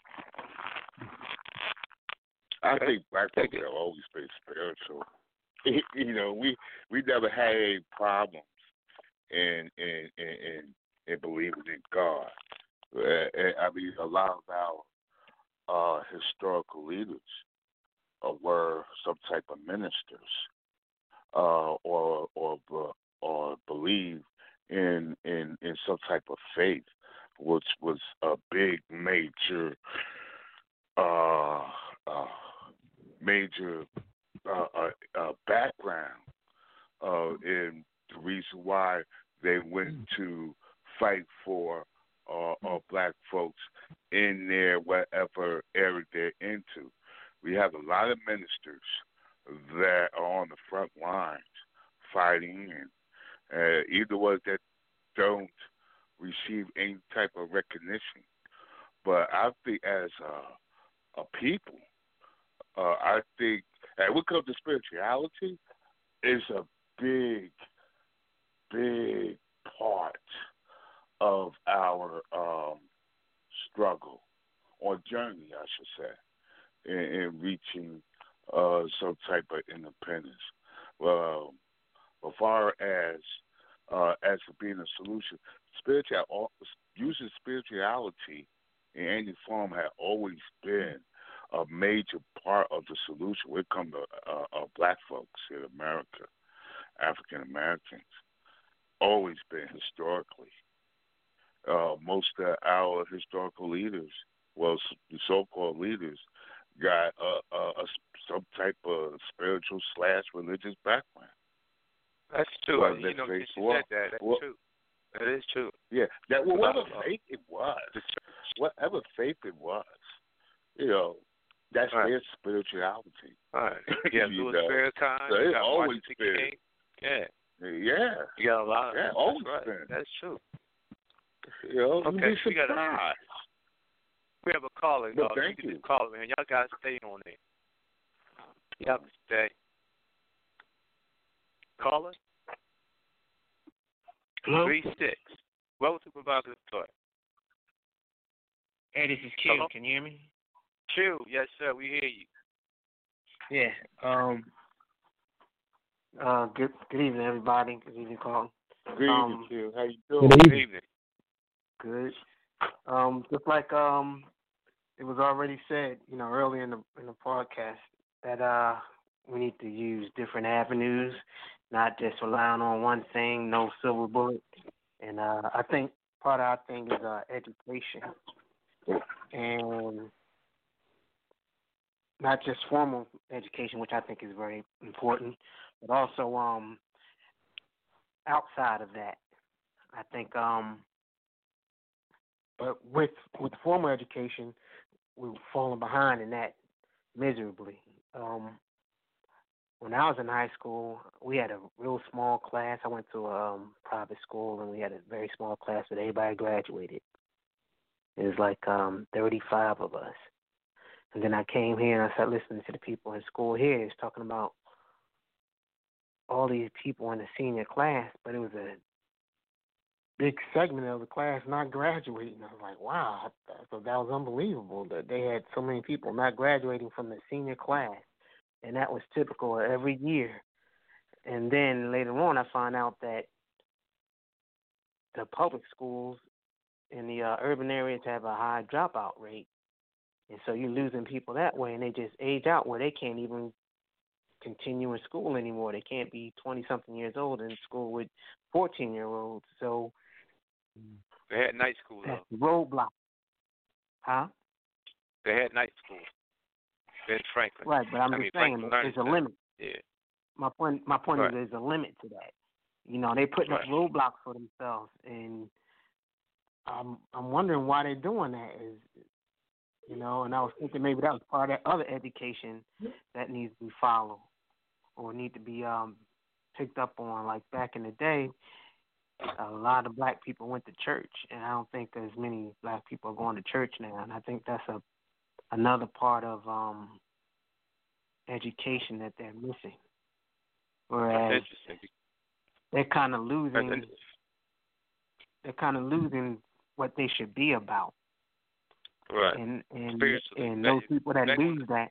S6: I think black people have always been spiritual. You know, we we never had any problems in in in, in, in believing in God. Uh, I mean, a lot of our uh, historical leaders uh, were some type of ministers, uh, or or or believe in in in some type of faith, which was a big major uh, uh, major uh, uh, uh, background, uh, and the reason why they went to fight for uh, uh, black folks in their whatever area they're into. We have a lot of ministers that are on the front lines fighting, and uh, either ones that don't receive any type of recognition. But I think as a, a people, uh, I think, and when it comes to spirituality, it's a big, big part of our um, struggle or journey, I should say, in, in reaching uh, some type of independence. Well, as far as uh, as being a solution, spiritual using spirituality in any form had always been a major part of the solution when it comes to uh, uh, black folks in America, African Americans. Always been historically. Uh, most of our historical leaders, well, the so-called leaders, got uh, uh, a, some type of spiritual slash religious background.
S5: That's true.
S6: Well,
S5: you know, you
S6: well,
S5: said that. That's
S6: well,
S5: true. That is true.
S6: Yeah, that whatever faith it was, whatever faith it was, you know, that's
S5: right.
S6: their spirituality.
S5: All right. Yeah,
S6: you
S5: Louis
S6: know?
S5: Farrakhan.
S6: So
S5: You
S6: it's
S5: got
S6: always
S5: Martin
S6: been.
S5: King. Yeah.
S6: Yeah.
S5: You got a lot of
S6: yeah,
S5: that's
S6: always
S5: right.
S6: been.
S5: That's true.
S6: You know,
S5: okay,
S6: you'd be
S5: we got
S6: surprised.
S5: We have a caller.
S6: Well,
S5: uh,
S6: thank
S5: you.
S6: you.
S5: Caller, man. Y'all gotta stay on there. You have to stay. Caller.
S8: Hello?
S5: Three six. Welcome to Provocative Thought.
S8: Hey, this is Q.
S5: Hello?
S8: Can you hear me?
S5: Q. Yes, sir. We hear you.
S8: Yeah. Um. Uh. Good. Good evening, everybody. Good evening, Carlton.
S6: Good
S8: um,
S6: evening, Q. How you doing?
S7: Good
S5: Good
S7: evening.
S5: evening.
S8: Good. Um. Just like um, it was already said, you know, earlier in the in the podcast that uh we need to use different avenues, not just relying on one thing, no silver bullet. And uh, I think part of our thing is uh, education, and not just formal education, which I think is very important, but also um, outside of that. I think, um, but with with formal education, we've fallen behind in that miserably. Um, when I was in high school, we had a real small class. I went to a um, private school, and we had a very small class, but everybody graduated. It was like um, thirty-five of us. And then I came here, and I started listening to the people in school here. It's talking about all these people in the senior class, but it was a big segment of the class not graduating. I was like, wow, I thought that was unbelievable that they had so many people not graduating from the senior class, and that was typical every year. And then later on, I found out that the public schools in the uh, urban areas have a high dropout rate, and so you're losing people that way, and they just age out where they can't even continue in school anymore. They can't be twenty-something years old in school with fourteen-year-olds. So
S5: they had night school,
S8: that's
S5: though.
S8: Roadblock. Huh?
S5: They had night school. Ben Franklin.
S8: Right, but I'm
S5: I
S8: just
S5: mean,
S8: saying there's a limit.
S5: Yeah.
S8: My point, my point
S5: right.
S8: is there's a limit to that. You know, they're putting
S5: right.
S8: up roadblocks for themselves, and I'm I'm wondering why they're doing that. Is you know, and I was thinking maybe that was part of that other education that needs to be followed or need to be um, picked up on. Like back in the day, a lot of black people went to church, and I don't think as many black people are going to church now. And I think that's a another part of um, education that they're missing. Whereas they're kind of losing, they're kind of losing what they should be about.
S5: Right.
S8: And and
S5: Spiritually.
S8: and those people that lose that,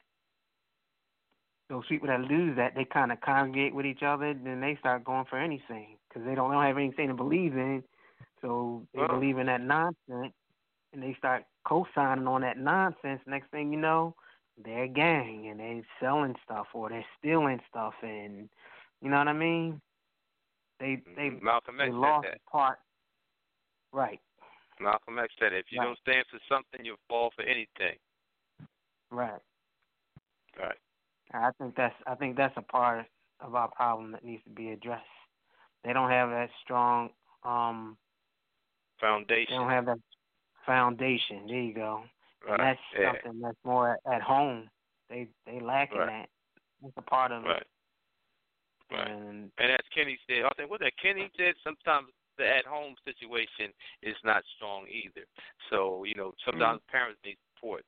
S8: those people that lose that, they kind of congregate with each other, and then they start going for anything because they don't, they don't have anything to believe in. So they
S5: well,
S8: believe in that nonsense, and they start co-signing on that nonsense. Next thing you know, they're a gang, and they're selling stuff or they're stealing stuff, and you know what I mean? They they
S5: Malcolm
S8: they
S5: X
S8: lost
S5: said that.
S8: part. Right.
S5: Malcolm X said, if you
S8: right.
S5: don't stand for something, you'll fall for anything.
S8: Right.
S5: Right.
S8: I think that's I think that's a part of our problem that needs to be addressed. They don't have that strong um,
S5: foundation.
S8: They don't have that foundation. There you go.
S5: Right.
S8: And that's
S5: yeah.
S8: something that's more at, at home. They they lacking
S5: right.
S8: that. That's a part of
S5: right.
S8: it.
S5: Right.
S8: And,
S5: and as Kenny said, I think what that Kenny said, sometimes the at-home situation is not strong either. So, you know, sometimes mm-hmm. parents need support.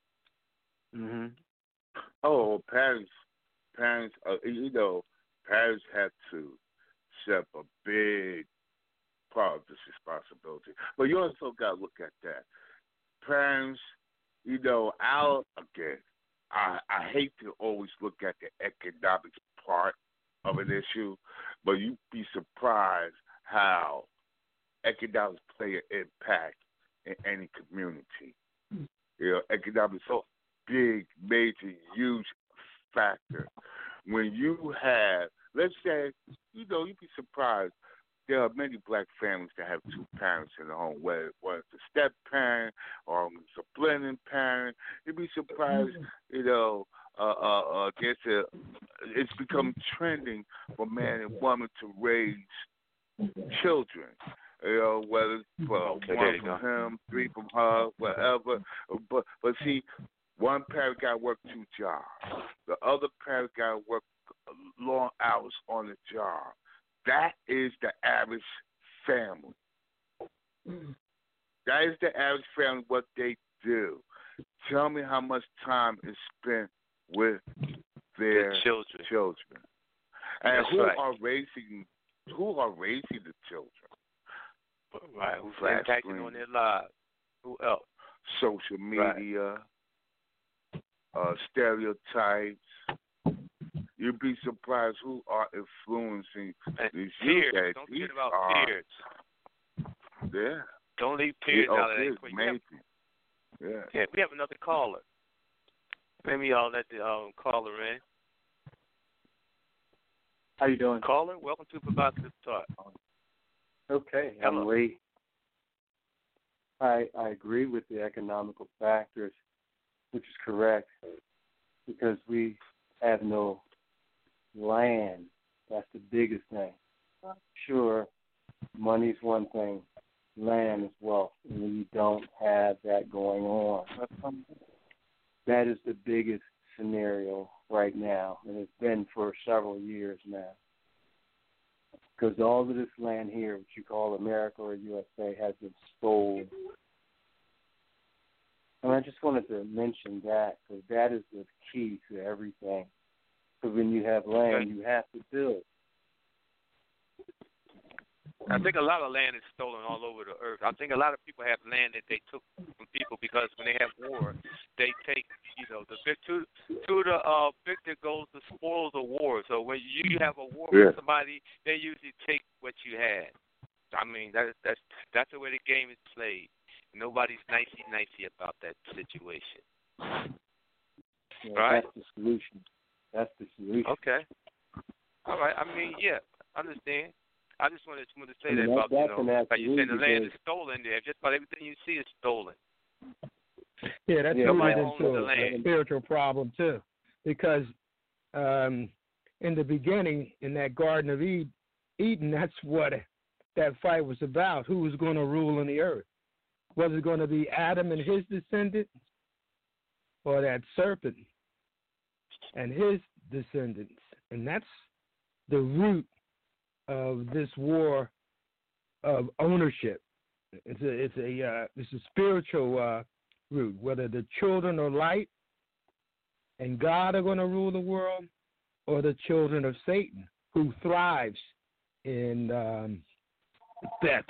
S8: Mm-hmm.
S6: Oh, parents, parents, uh, you know, parents have to step a big part of this responsibility. But you also got to look at that. Parents, you know, our, again, I, I hate to always look at the economics part of an issue, but you'd be surprised how economics play an impact in any community. You know, economics is a big, major, huge factor. When you have, let's say, you know, you'd be surprised. There are many black families that have two parents in the home, whether, whether it's a step parent or it's a blended parent. You'd be surprised, you know, uh, uh, uh, there's a, it's become trending for man and woman to raise children. You know, whether it's well,
S5: okay,
S6: one from him, three from her, whatever. But but see, one parent got to work two jobs. The other parent got to work long hours on the job. That is the average family. That is the average family, what they do. Tell me how much time is spent with their
S5: the children.
S6: children. And
S5: That's
S6: who
S5: right.
S6: are raising who are raising the children?
S5: Right, who's
S6: Flat
S5: impacting
S6: screen.
S5: on their lives? Who else?
S6: Social media, right. uh, stereotypes. You'd be surprised who are influencing
S5: and
S6: these
S5: peers.
S6: youth.
S5: Don't forget about
S6: are,
S5: peers.
S6: Yeah.
S5: Don't leave peers
S6: yeah,
S5: out
S6: oh,
S5: of that equation.
S6: Yeah.
S5: Yeah, we have another caller. Let me all let the um, caller in.
S9: How you doing?
S5: Caller, welcome to Provocative Talk.
S9: Okay,
S5: Hello.
S9: I'm Lee. I I agree with the economical factors, which is correct, because we have no land. That's the biggest thing. Sure, money's one thing, land is wealth, and we don't have that going on. That is the biggest scenario right now, and it's been for several years now. Because all of this land here, which you call America or U S A, has been sold. And I just wanted to mention that, because that is the key to everything. Because when you have land, you have to build.
S5: I think a lot of land is stolen all over the earth. I think a lot of people have land that they took from people because when they have war, they take, you know, the to to the uh, victor goes the spoils of war. So when you have a war
S6: yeah.
S5: with somebody, they usually take what you had. I mean, that, that's that's the way the game is played. Nobody's nicey nicey about that situation.
S9: Yeah,
S5: right?
S9: That's the solution. That's the solution.
S5: Okay. All right. I mean, yeah, I understand. I just wanted, wanted to say
S9: I mean,
S5: that,
S9: that,
S5: about, you know, like you said, the land is
S9: because,
S5: stolen there. Just about everything you see is stolen.
S7: Yeah, that's
S9: Yeah,
S7: rooted
S5: owns
S7: into
S5: the
S7: a
S5: land.
S7: spiritual problem too, because um, in the beginning, in that Garden of Eden, Eden, that's what that fight was about. Who was going to rule on the earth? Was it going to be Adam and his descendants, or that serpent and his descendants? And that's the root of this war of ownership. It's a it's a uh, it's a spiritual uh, root. Whether the children of light and God are going to rule the world, or the children of Satan, who thrives in um, deaths,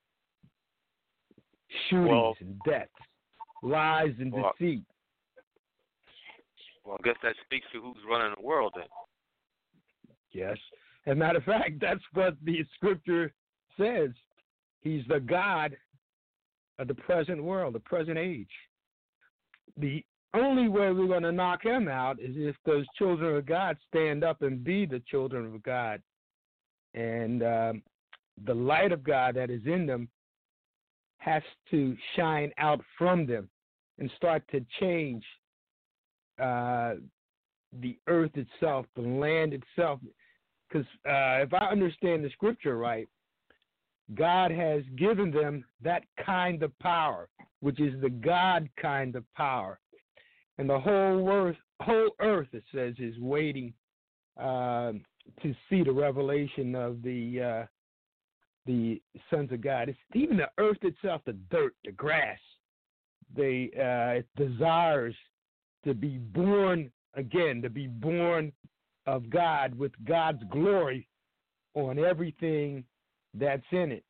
S7: shootings
S5: Well,
S7: and deaths, lies and
S5: well,
S7: deceit.
S5: Well, I guess that speaks to who's running the world then.
S7: Yes. As a matter of fact, that's what the scripture says. He's the God of the present world, the present age. The only way we're going to knock him out is if those children of God stand up and be the children of God. And um, the light of God that is in them has to shine out from them and start to change uh, the earth itself, the land itself. Because uh, if I understand the scripture right, God has given them that kind of power, which is the God kind of power. And the whole earth, whole earth, it says, is waiting uh, to see the revelation of the uh, the sons of God. It's even the earth itself, the dirt, the grass. They uh, it desires to be born again, to be born of God with God's glory on everything that's in it.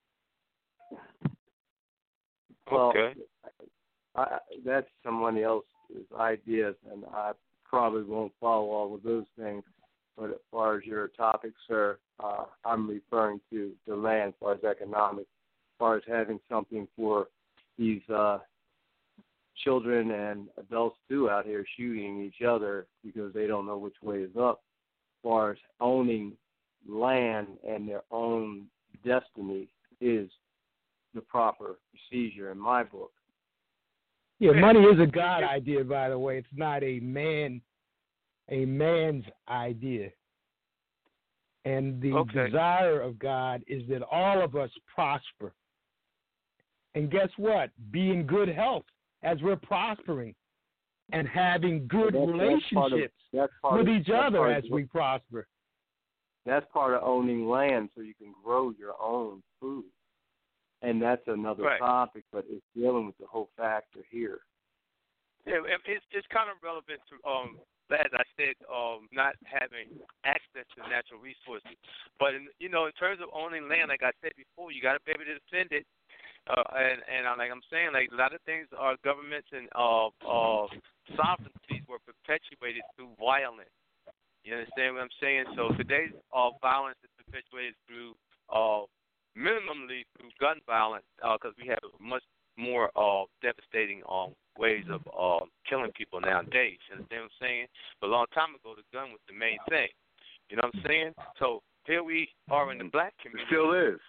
S9: well,
S5: Okay.
S9: I, that's someone else's ideas, and I probably won't follow all of those things. But as far as your topic, sir, uh, I'm referring to the land as far as economics, as far as having something for these uh, children and adults too out here shooting each other because they don't know which way is up. As far as owning land and their own destiny is the proper procedure in my book.
S7: Yeah, money is a God idea, by the way. It's not a man, a man's idea. And the
S5: Okay.
S7: desire of God is that all of us prosper. And guess what? Be in good health as we're prospering and having good
S9: That's- that's part of-
S7: relationships
S9: that's part
S7: with
S9: of-
S7: each
S9: that's
S7: other
S9: part
S7: as
S9: of-
S7: we prosper.
S9: That's part of owning land so you can grow your own food. And that's another
S5: Right.
S9: topic, but it's dealing with the whole factor here.
S5: Yeah, it- it's it's kind of relevant to um, as I said, um, not having access to natural resources. But in, you know, in terms of owning land, like I said before, you got to be able to defend it. Uh, and and I'm, like I'm saying, like a lot of things, our governments and uh, uh, sovereignties were perpetuated through violence. You understand what I'm saying? So today's uh, violence is perpetuated through, uh, minimally through gun violence, because uh, we have much more uh, devastating um, ways of uh, killing people nowadays. You understand what I'm saying? But a long time ago, the gun was the main thing. You know what I'm saying? So here we are in the black
S6: It
S5: community.
S6: still is.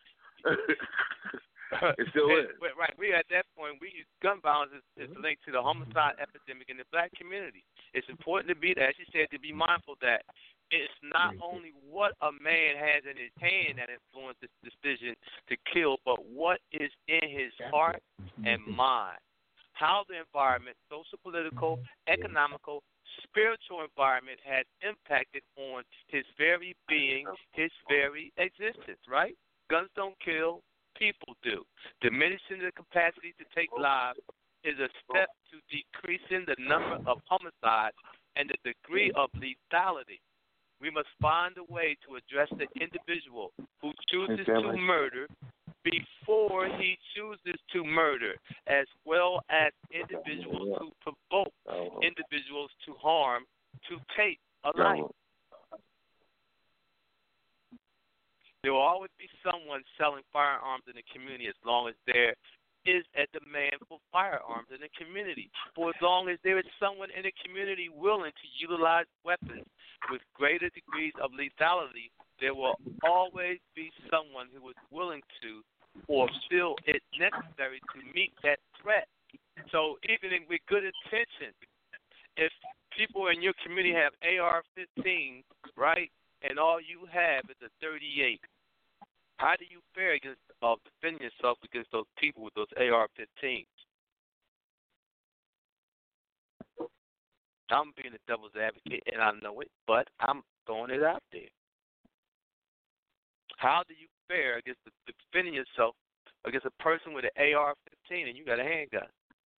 S6: It still is.
S5: Right. We at that point, we use gun violence is, is linked to the homicide epidemic in the black community. It's important to be, as you said, to be mindful that it's not only what a man has in his hand that influences the decision to kill, but what is in his heart and mind. How the environment, social, political, economical, spiritual environment has impacted on his very being, his very existence, right? Guns don't kill, people do. Diminishing the capacity to take lives is a step to decreasing the number of homicides and the degree of lethality. We must find a way to address the individual who chooses to murder before he chooses to murder, as well as individuals who provoke individuals to harm, to take a life. There will always be someone selling firearms in the community as long as there is a demand for firearms in the community. For as long as there is someone in the community willing to utilize weapons with greater degrees of lethality, there will always be someone who is willing to or feel it necessary to meet that threat. So even in, with good intention, if people in your community have A R fifteens, right, and all you have is a thirty-eight, how do you fare against uh, defending yourself against those people with those A R fifteens? I'm being a devil's advocate, and I know it, but I'm throwing it out there. How do you fare against the, defending yourself against a person with an A R fifteen and you got a handgun?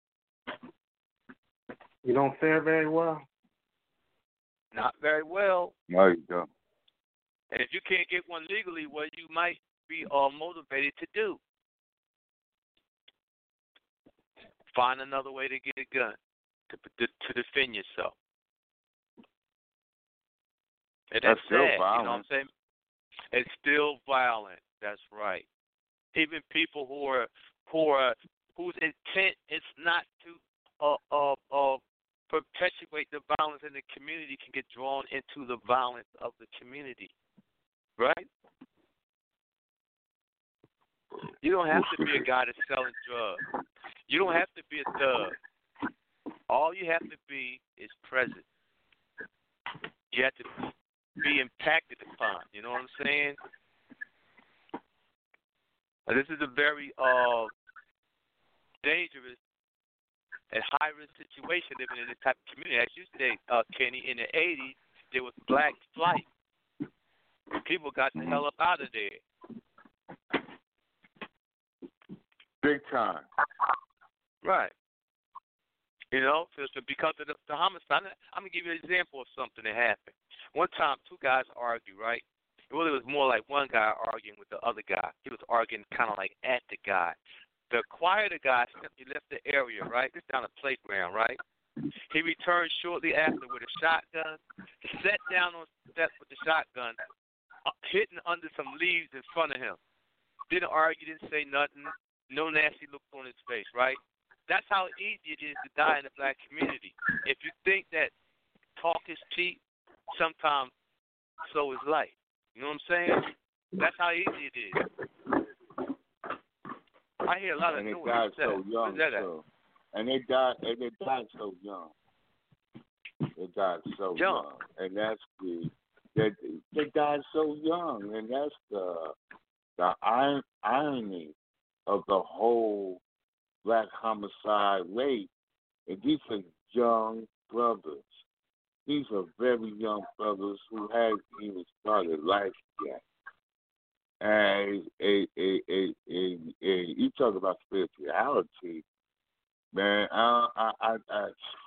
S8: You don't fare very well.
S5: Not very well.
S6: No, you don't.
S5: And if you can't get one legally, what you might be uh, motivated to do, find another way to get a gun to to defend yourself. And that's, that's still sad, violent. You know what I'm saying? It's still violent. That's right. Even people who are who are whose intent is not to uh uh uh perpetuate the violence in the community can get drawn into the violence of the community. Right? You don't have to be a guy that's selling drugs. You don't have to be a thug. All you have to be is present. You have to be impacted upon. You know what I'm saying? This is a very uh, dangerous and high-risk situation living in this type of community. As you say, uh, Kenny, in the eighties, there was black flight. People got the hell up out of there.
S6: Big time.
S5: Right. You know, so, so because of the, the homicide, I'm going to give you an example of something that happened. One time, two guys argued, right? It really was more like one guy arguing with the other guy. He was arguing kind of like at the guy. The quieter guy simply left the area, right? This down the playground, right? He returned shortly after with a shotgun, sat down on the steps with the shotgun, hidden under some leaves in front of him. Didn't argue, didn't say nothing, no nasty look on his face, right? That's how easy it is to die in the black community. If you think that talk is cheap, sometimes so is life. You know what I'm saying? That's how easy it is. I hear a lot of
S6: and they
S5: noise.
S6: died so
S5: that?
S6: young, so. And they died. And they died so young. They died so young, young. and that's the they they died so young, and that's the the irony of the whole black homicide rate. And these are young brothers. These are very young brothers who haven't even started life yet. And a, a, a, a, a, you talk about spirituality, man. I, I, I, I,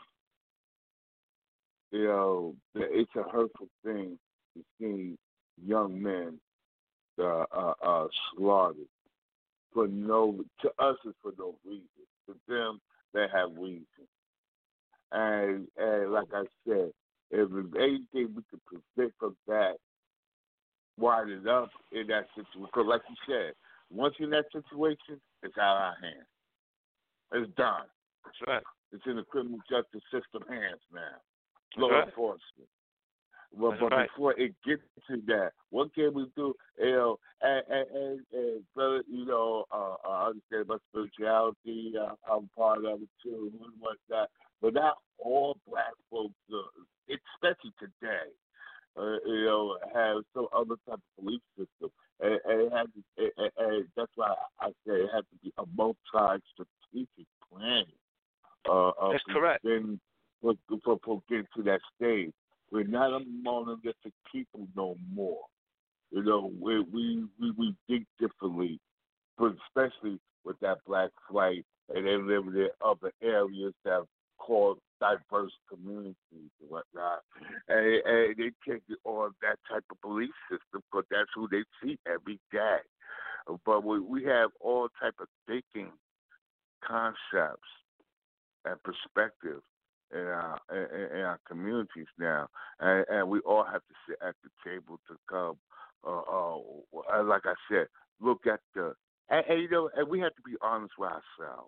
S6: you know, it's a hurtful thing to see young men uh, uh, uh, slaughtered for no. To us, it's for no reason. To them, they have reason. And, and like I said, if there's anything we could prevent from that, winding up in that situation, because like you said, once you're in that situation, it's out of our hands. It's done.
S5: That's right.
S6: It's in the criminal justice system hands now. Law right. enforcement. Well, but
S5: right.
S6: before it gets to that, what can we do? You know, and, and, and, and brother, you know, uh, I understand about spirituality. Uh, I'm part of it too. And what's that? But not all black folks, uh, especially today, uh, you know, have some other type of belief system, and, and, it has to, and, and that's why I say it has to be a multi-strategic planning. Uh,
S5: that's correct.
S6: Then for, for, for getting to that stage. We're not a monolithic people no more. You know, we we we, we think differently, but especially with that black flight, and they live in other areas that have so-called diverse communities and whatnot, and, and they take it on that type of belief system because that's who they see every day. But we, we have all type of thinking concepts and perspectives in our in, in our communities now, and, and we all have to sit at the table to come. Uh, uh, like I said, look at the and, and you know, and we have to be honest with ourselves.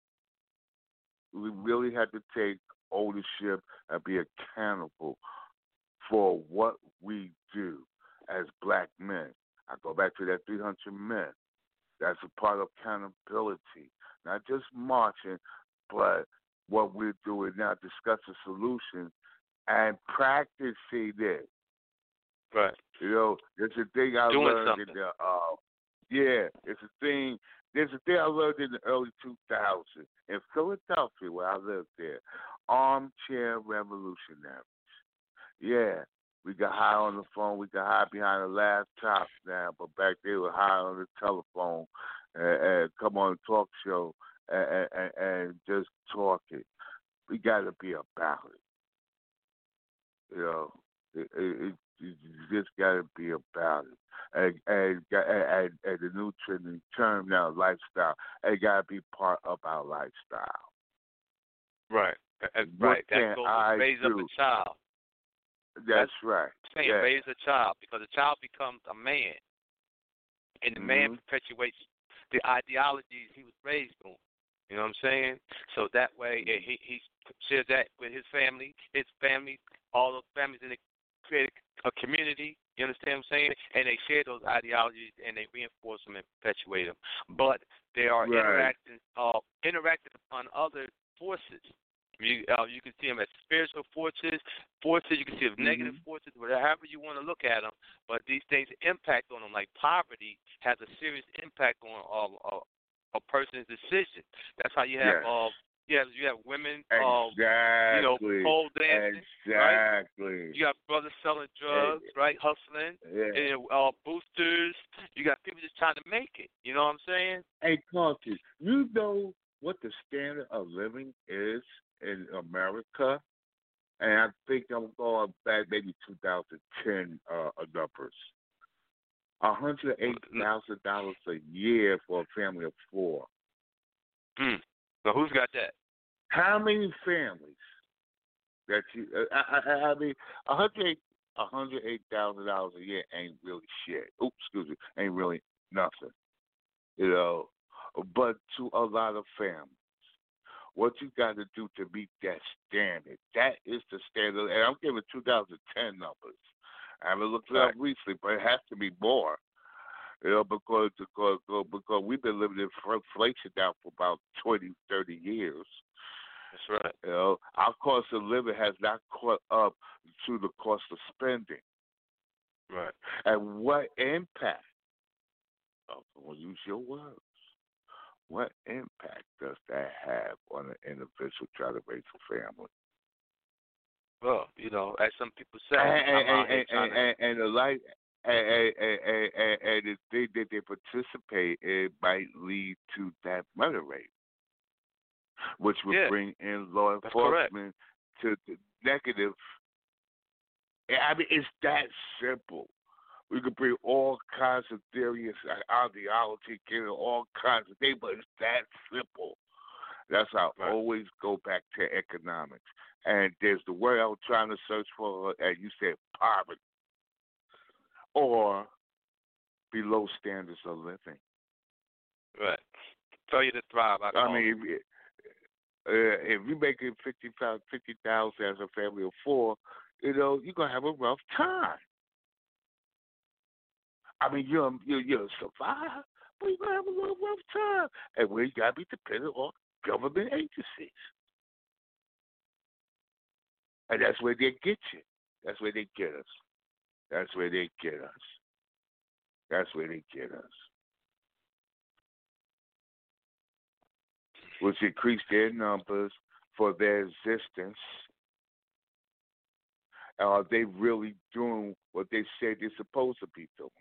S6: We really have to take ownership and be accountable for what we do as black men. I go back to that three hundred men. That's a part of accountability, not just marching, but what we're doing now, discussing solutions and practicing it.
S5: Right.
S6: You know, there's a thing I
S5: doing
S6: learned
S5: something.
S6: in the uh, yeah, it's a thing. There's a thing I learned in the early two thousands in Philadelphia, where I lived there. Armchair revolutionaries. Yeah, we got high on the phone. We got high behind the laptops now, but back then we were high on the telephone and, and come on a talk show and, and, and just talk it. We got to be about it. You know, it, it, it, you just got to be about it. And, and, and, and the new trending term now, lifestyle, it got to be part of our lifestyle.
S5: Right. That's
S6: What
S5: right. That
S6: can
S5: goes
S6: I
S5: to raise
S6: do?
S5: up a child.
S6: That's,
S5: That's
S6: right.
S5: Saying
S6: yeah.
S5: raise a child, because a child becomes a man, and the
S6: mm-hmm.
S5: man perpetuates the ideologies he was raised on. You know what I'm saying? So that way he he shares that with his family, his family, all those families, and they create a community. You understand what I'm saying? And they share those ideologies and they reinforce them and perpetuate them. But they are
S6: right.
S5: interacting uh, interacting upon other forces. You uh, you can see them as spiritual forces, forces. You can see them
S6: mm-hmm.
S5: negative forces, whatever you want to look at them. But these things impact on them. Like poverty has a serious impact on uh, uh, a person's decision. That's how you have
S6: yes.
S5: uh, you have you have women
S6: exactly.
S5: uh, you know pole dancing,
S6: exactly.
S5: right? You got brothers selling drugs,
S6: hey.
S5: right, hustling,
S6: yeah.
S5: and, uh, boosters. You got people just trying to make it. You know what I'm saying?
S6: Hey, Carter, you know what the standard of living is in America? And I think I'm going back maybe two thousand ten uh, numbers. one hundred eight thousand dollars a year for a family of four.
S5: Hmm. So who's got that?
S6: How many families that you? Uh, I, I, I mean, one hundred eight thousand dollars a year ain't really shit. Oops, excuse me, ain't really nothing. You know, but to a lot of families, what you got to do to meet that standard, that is the standard. And I'm giving two thousand ten numbers. I haven't looked it up recently, but it has to be more. You know, because because because we've been living in inflation now for about twenty, thirty years.
S5: That's right.
S6: You know, our cost of living has not caught up to the cost of spending.
S5: Right.
S6: And what impact? I'm going to use your words. What impact does that have on an individual trying to raise a family?
S5: Well, you know, as some people say,
S6: and,
S5: I'm out
S6: and,
S5: here
S6: and,
S5: to...
S6: and, and the light, and, and, and, and, and the thing that they participate in might lead to that murder rate, which would
S5: yeah.
S6: bring in law
S5: That's
S6: enforcement correct. to the negative. I mean, it's that simple. We could bring all kinds of theories, ideology, get all kinds of things, but it's that simple. That's how I
S5: right.
S6: always go back to economics. And there's the word I was trying to search for, and you said poverty, or below standards of living.
S5: Right. Failure to thrive. I,
S6: I mean, if, uh, if you make it fifty thousand as a family of four, you know, you're going to have a rough time. I mean, you'll, you'll, you'll survive, but you're going to have a little rough time. And we got to be dependent on government agencies. And that's where they get you. That's where they get us. That's where they get us. That's where they get us. Which increase their numbers for their existence. Are they really doing what they say they're supposed to be doing?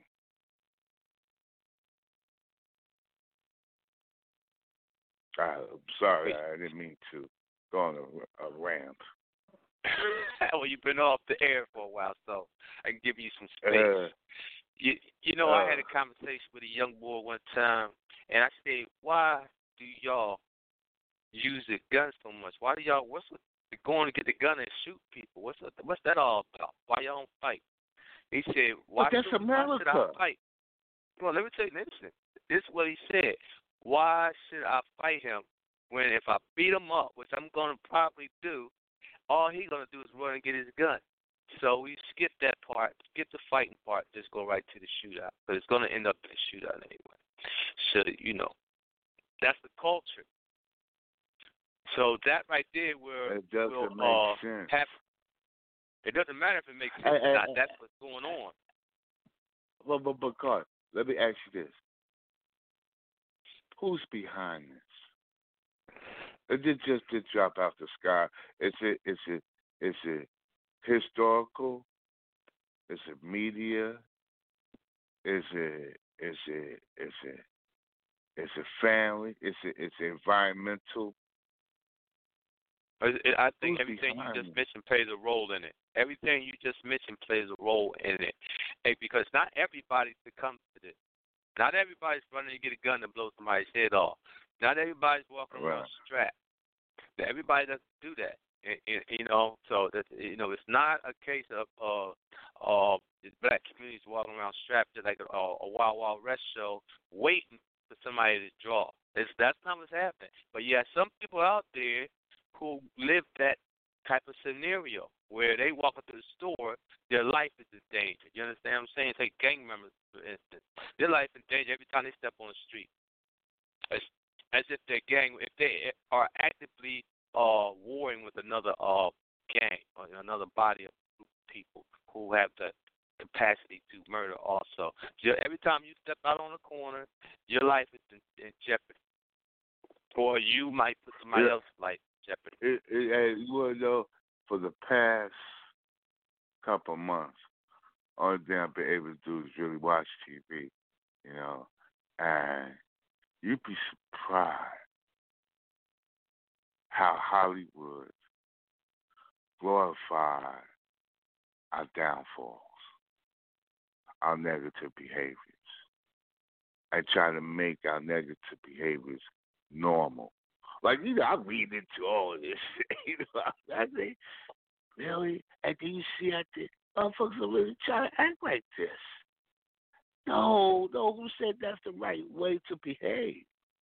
S6: I'm sorry, I didn't mean to going a, a rant.
S5: Well, you've been off the air for a while, so I can give you some space.
S6: Uh,
S5: you, you know,
S6: uh,
S5: I had a conversation with a young boy one time, and I said, "Why do y'all use the gun so much? Why do y'all? What's with going to get the gun and shoot people? What's what's that all about? Why y'all don't fight?" He said, "Why,
S6: but that's
S5: should, why should I
S6: America.
S5: fight?" Well, let me tell you, listen. This is what he said. Why should I fight him when if I beat him up, which I'm going to probably do, all he's going to do is run and get his gun. So we skip that part, skip the fighting part, just go right to the shootout. But it's going to end up in a shootout anyway. So, you know, that's the culture. So that right there where
S6: it doesn't
S5: will,
S6: make
S5: uh,
S6: sense.
S5: Have, it doesn't matter if it makes sense
S6: I, I,
S5: or not.
S6: I,
S5: That's what's going on.
S6: But, but, but, Carl, let me ask you this. Who's behind this? It did just did drop out the sky. Is it, is it, is it historical? Is it media? Is it, is it, is it, is it family? Is it, is it environmental?
S5: I think
S6: Who's
S5: everything you just
S6: it?
S5: mentioned plays a role in it. Everything you just mentioned plays a role in it. Hey, because not everybody succumbs to this. Not everybody's running to get a gun to blow somebody's head off. Not everybody's walking
S6: Right.
S5: around strapped. Everybody doesn't do that. You know, so that you know, it's not a case of uh, uh, black communities walking around strapped to like a, a Wild Wild West show, waiting for somebody to draw. It's, that's not what's happening. But you have some people out there who live that type of scenario where they walk into the store, their life is in danger. You understand what I'm saying? Take gang members, for instance. Their life is in danger every time they step on the street. As, as if their gang, if they are actively uh, warring with another uh, gang or another body of people who have the capacity to murder also. So every time you step out on the corner, your life is in, in jeopardy. Or you might put somebody
S6: Yeah.
S5: else's life in jeopardy.
S6: It, it, it, you want to know, for the past couple of months, only thing I've been able to do is really watch T V, you know, and you'd be surprised how Hollywood glorified our downfalls, our negative behaviors, and try to make our negative behaviors normal. Like, you know, I read into all of this shit, you know, I think, really? And then you see I think motherfuckers are really trying to act like this. No, no, who said that's the right way to behave?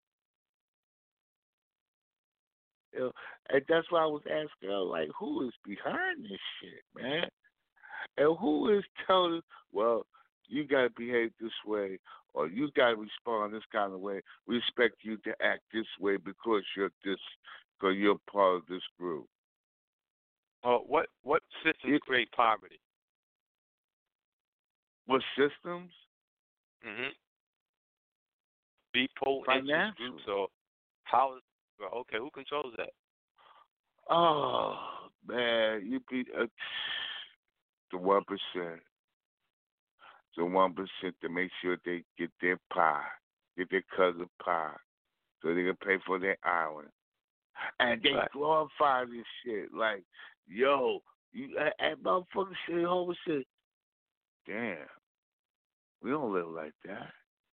S6: You know, and that's why I was asking her, like, who is behind this shit, man? And who is telling, well, you got to behave this way, or you got to respond this kind of way. We expect you to act this way because you're this, because you're part of this group.
S5: Uh, what what systems
S6: It,
S5: create poverty?
S6: what systems?
S5: Mm-hmm. People, interest
S6: Financial.
S5: groups, or how? Well, okay, who controls that?
S6: Oh, man, you be uh, the one percent. The one percent to make sure they get their pie, get their cousin pie, so they can pay for their island. And they
S5: Right.
S6: glorify this shit. Like, yo, you and motherfuckers sit home and say, damn, we don't live like that.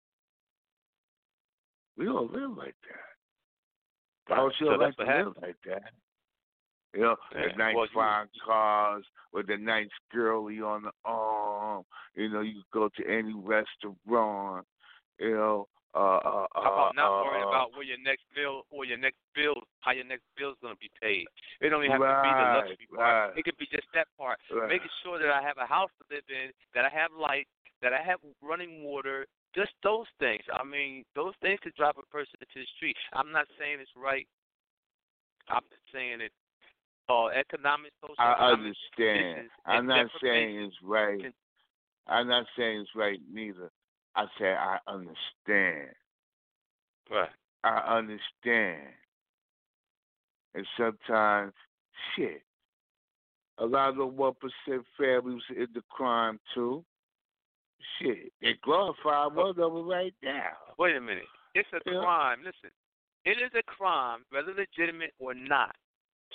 S6: We don't live like that. I don't sure
S5: So
S6: like
S5: that's
S6: to
S5: what
S6: live
S5: happens.
S6: like that. You know,
S5: Yeah.
S6: the nice
S5: Well, you-
S6: fine cars with the nice girlie on the arm. You know, you go to any restaurant. You know, uh, uh,
S5: How about not
S6: uh,
S5: worrying
S6: uh,
S5: about where your next bill or your next bill, how your next bill is going to be paid? It don't even have
S6: right,
S5: to be the luxury part.
S6: right,
S5: It could be just that part.
S6: right.
S5: Making sure that I have a house to live in, that I have light, that I have running water. Just those things. I mean, those things could drive a person into the street. I'm not saying it's right. I'm just saying it. Uh, economic, social,
S6: I
S5: economic
S6: understand.
S5: conditions
S6: I'm
S5: and
S6: not
S5: deprivation
S6: saying it's right.
S5: can-
S6: I'm not saying it's right neither. I say I understand.
S5: Right.
S6: I understand. And sometimes, shit, a lot of the one percent families into crime too. Shit, they glorify one of them right now.
S5: Wait a minute. It's a
S6: Yeah.
S5: crime. Listen, it is a crime, whether legitimate or not,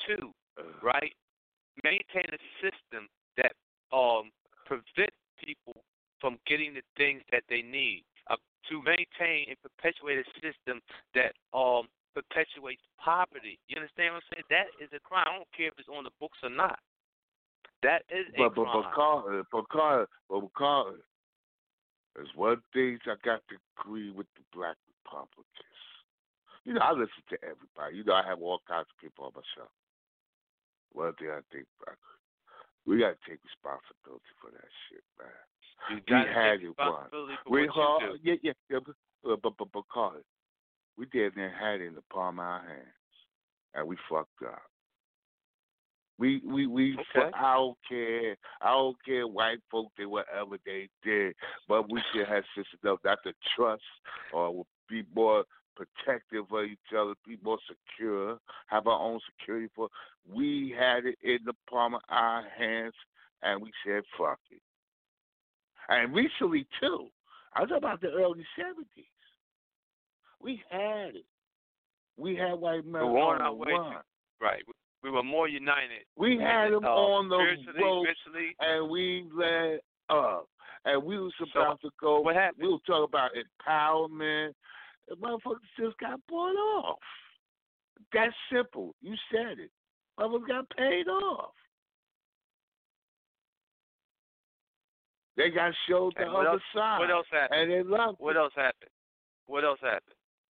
S5: to, right, maintain a system that um prevent people from getting the things that they need. Uh, to maintain and perpetuate a system that um perpetuates poverty. You understand what I'm saying? That is a crime. I don't care if it's on the books or not. That is a
S6: but, but,
S5: crime.
S6: But, Carl, but, Carl, but, Carl, there's one thing I got to agree with the Black Republicans. You know, I listen to everybody. You know, I have all kinds of people on my show. One thing I think, we got to take responsibility for that shit, man.
S5: You
S6: we
S5: got to
S6: had
S5: take
S6: it
S5: responsibility
S6: once.
S5: for
S6: we
S5: what
S6: all,
S5: you do.
S6: Yeah, yeah, yeah. But, but, but, but Carl, we damn near had it in the palm of our hands, and we fucked up. We we we.
S5: Okay.
S6: Fuck, I don't care. I don't care. White folk did whatever they did, but we should have systems enough not to trust or be more protective of each other, be more secure, have our own security for. We had it in the palm of our hands, and we said fuck it. And recently too, I was about the early seventies. We had it. We had white men
S5: We're on
S6: on
S5: our
S6: the
S5: way
S6: run.
S5: to, right. We were more united.
S6: We had them
S5: uh,
S6: on the
S5: spiritually,
S6: road,
S5: mentally.
S6: and we let up. And we was about
S5: So,
S6: to go.
S5: what happened?
S6: We were talking about empowerment. The motherfuckers just got bought off. That's simple. You said it. Motherfuckers got paid off. They got showed the
S5: And what
S6: other
S5: else,
S6: side.
S5: What else happened?
S6: And they loved
S5: What
S6: it.
S5: else happened? What else happened?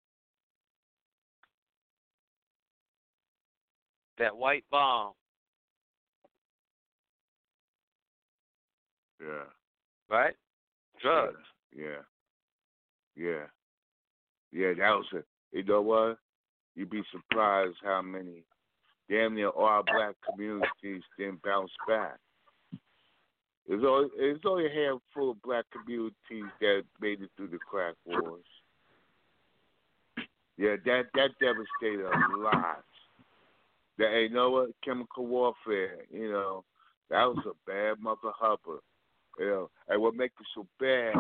S5: That white bomb,
S6: Yeah.
S5: right? Drugs.
S6: Yeah. Yeah. Yeah, that was it. You know what? You'd be surprised how many, damn near all black communities didn't bounce back. There's only, there's only a handful of black communities that made it through the crack wars. Yeah, that that devastated a lot. That, you know what? Chemical warfare, you know, that was a bad mother hupper. You know, and what makes it so bad,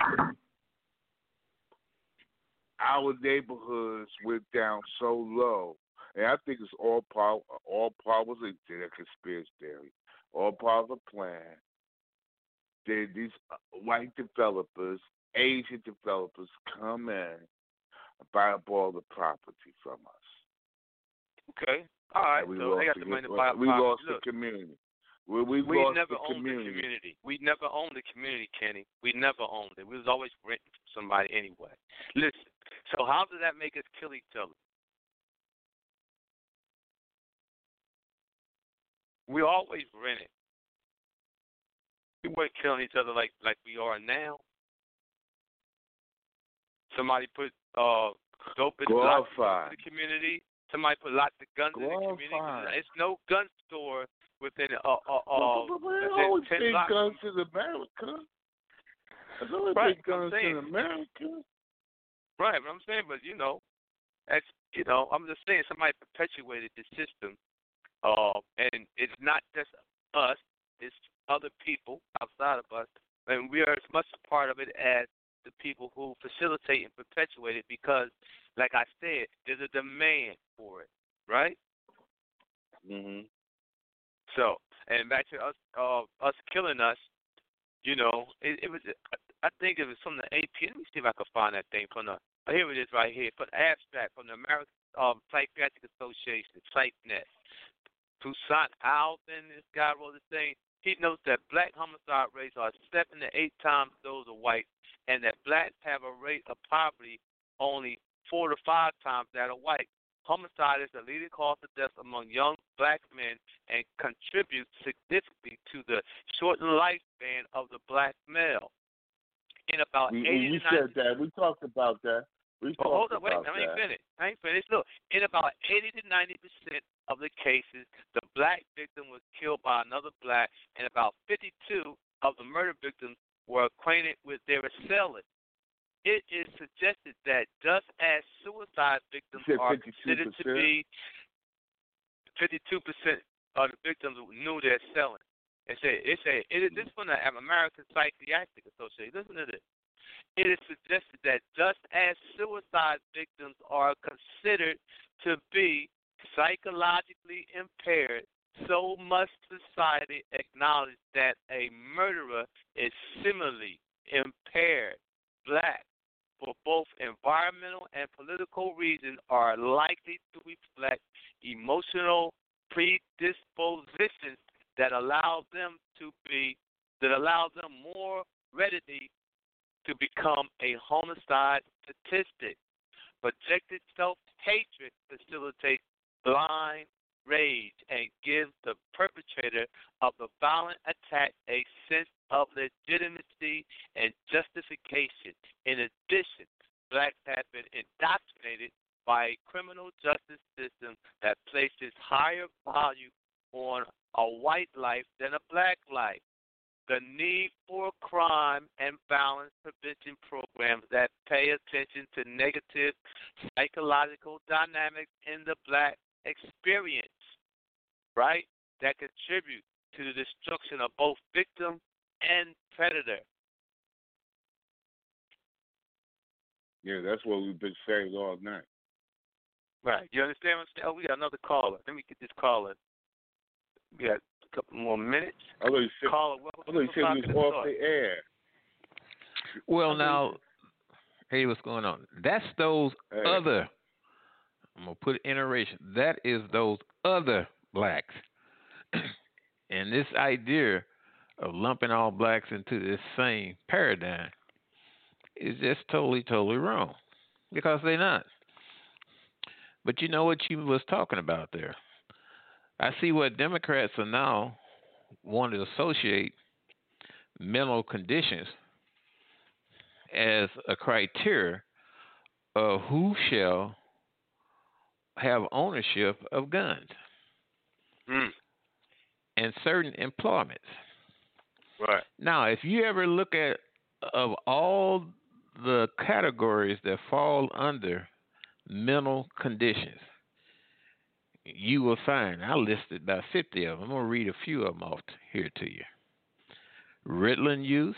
S6: our neighborhoods went down so low. And I think it's all part, all part was a conspiracy theory. All part of a plan. They, these white developers, Asian developers come in and buy up all the property from us.
S5: Okay. All right.
S6: We
S5: So they got
S6: the,
S5: the money to buy up
S6: We
S5: property.
S6: lost
S5: Look,
S6: the community. We, we,
S5: we
S6: lost
S5: never
S6: the
S5: owned
S6: community.
S5: the community. We never owned the community, Kenny. We never owned it. We was always renting from somebody anyway. Listen, so how does that make us kill each other? We always rented. We weren't killing each other like, like we are now. Somebody put uh, dope in lots of the community. Somebody put lots of guns in the community. It's no gun store within uh uh uh.
S6: But, but, but there's always been guns in America. There's always
S5: right,
S6: been guns in America.
S5: Right, but I'm saying, but you know, that's you know, I'm just saying somebody perpetuated the system, uh, and it's not just us; it's other people outside of us, and we are as much a part of it as the people who facilitate and perpetuate it. Because, like I said, there's a demand for it, right?
S6: Mhm.
S5: So, and back to us, uh, us killing us, you know, it, it was. I think it was from the A P. Let me see if I can find that thing from the. Oh, here it is, right here. From the abstract from the American um, Psychiatric Association, PsychNet. Toussaint Alvin, this guy wrote this thing. He notes that black homicide rates are seven to eight times those of white, and that blacks have a rate of poverty only four to five times that of white. Homicide is the leading cause of death among young black men and contributes significantly to the shortened lifespan of the black male. In about
S6: we,
S5: eighty
S6: we
S5: to ninety
S6: said that. We talked about that. We
S5: oh, hold on,
S6: talked
S5: wait,
S6: about
S5: I ain't
S6: that.
S5: finished. I ain't finished. Look, in about eighty to ninety percent of the cases, the black victim was killed by another black, and about fifty-two of the murder victims were acquainted with their assailant. It is suggested that just as suicide victims are considered to be, fifty-two percent of the victims knew their assailant. It said, it said, it is this from the American Psychiatric Association. Listen to this. It is suggested that just as suicide victims are considered to be psychologically impaired, so must society acknowledge that a murderer is similarly impaired. Black, for both environmental and political reasons, are likely to reflect emotional predispositions that allow them to be that allow them more readily to become a homicide statistic. Projected self-hatred facilitates blind rage and gives the perpetrator of the violent attack a sense of legitimacy and justification. In addition, blacks have been indoctrinated by a criminal justice system that places higher value on a white life than a black life. The need for crime and violence prevention programs that pay attention to negative psychological dynamics in the black experience, right, that contribute to the destruction of both victim and predator.
S6: Yeah, that's what we've been saying all night.
S5: Right. You understand what I'm saying? Oh, we got another caller. Let me get this caller. We got a couple more minutes.
S6: I thought you said,
S5: caller,
S6: I thought you said we was off the air.
S10: Well, now, hey, what's going on? That's those
S6: hey.
S10: other, I'm going to put iteration, that is those other blacks. And this idea of lumping all blacks into this same paradigm is just totally, totally wrong, because they're not. But you know what you was talking about there. I see what Democrats are now want to associate mental conditions as a criteria of who shall have ownership of guns
S5: mm.
S10: and certain employments.
S5: Right.
S10: Now, if you ever look at of all the categories that fall under mental conditions, you will find, I listed about fifty of them. I'm going to read a few of them off here to you. Ritalin use,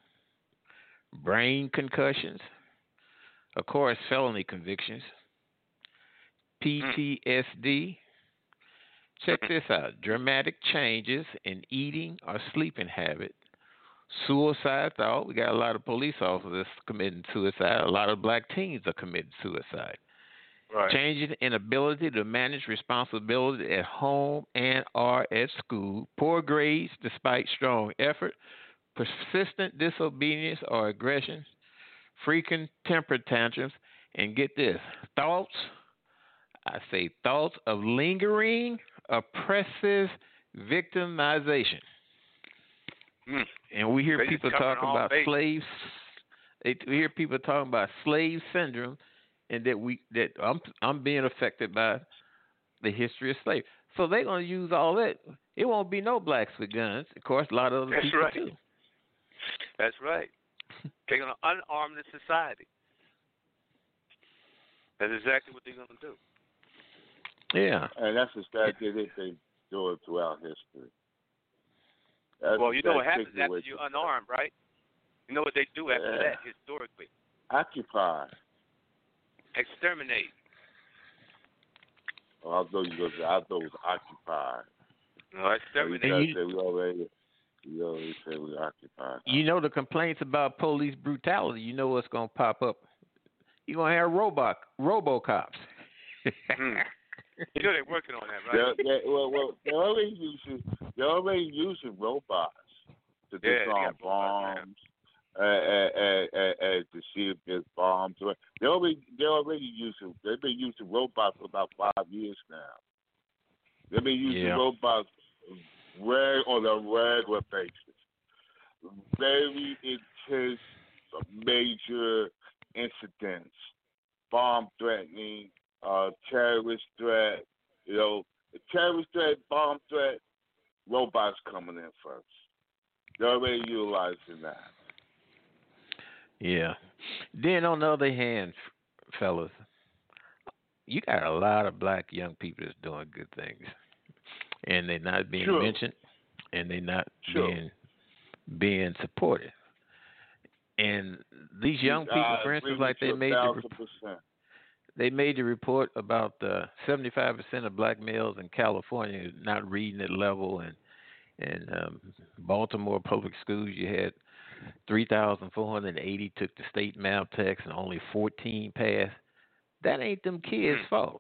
S10: brain concussions, of course, felony convictions, P T S D. Check this out. Dramatic changes in eating or sleeping habit, suicide thought. We got a lot of police officers committing suicide. A lot of black teens are committing suicide.
S5: Right.
S10: Changing inability to manage responsibility at home and or at school, poor grades despite strong effort, persistent disobedience or aggression, frequent temper tantrums, and get this, thoughts, I say thoughts of lingering, oppressive victimization.
S5: Mm.
S10: And we hear
S5: they
S10: people talking about
S5: bases.
S10: slaves. They, we hear people talking about slave syndrome, and that we that I'm I'm being affected by the history of slavery. So they're gonna use all that. It won't be no blacks with guns. Of course, a lot of other
S5: That's
S10: people
S5: right.
S10: too.
S5: That's right. They're gonna unarm the society. That's exactly what they're gonna do.
S10: Yeah.
S6: And that's the strategy they've been doing throughout history. That's
S5: well, you know what happens
S6: situation.
S5: after you're unarmed, right? You know what they do after
S6: yeah.
S5: that historically?
S6: Occupy.
S5: Exterminate.
S6: Oh, I thought you was I thought it was occupy.
S5: No, exterminate.
S6: You, say we already we already say we occupy.
S10: You know the complaints about police brutality. You know what's gonna pop up. You're gonna have robot RoboCops.
S5: mm. You know they're working on that, right?
S6: They're, they're, well, well, they're already using they're already using robots to
S5: yeah,
S6: disarm bombs and, and, and, and to see if there's bombs. They already they're already using they've been using robots for about five years now. They've been using
S10: yeah.
S6: robots reg, on a regular basis. Very intense, major incidents, bomb threatening. Uh, terrorist threat, you know, the terrorist threat, bomb threat, robots coming in first. They're already utilizing that.
S10: Yeah. Then on the other hand, fellas, you got a lot of black young people that's doing good things, and they're not being
S6: sure.
S10: mentioned, and they're not
S6: sure.
S10: being being supported. And these young people,
S6: I
S10: for instance,
S6: agree
S10: like they
S6: with you
S10: made
S6: a
S10: the
S6: thousand percent.
S10: they made a report about uh, seventy-five percent of black males in California not reading at level, and in um, Baltimore public schools, you had three thousand four hundred eighty took the state math test and only fourteen passed. That ain't them kids' fault.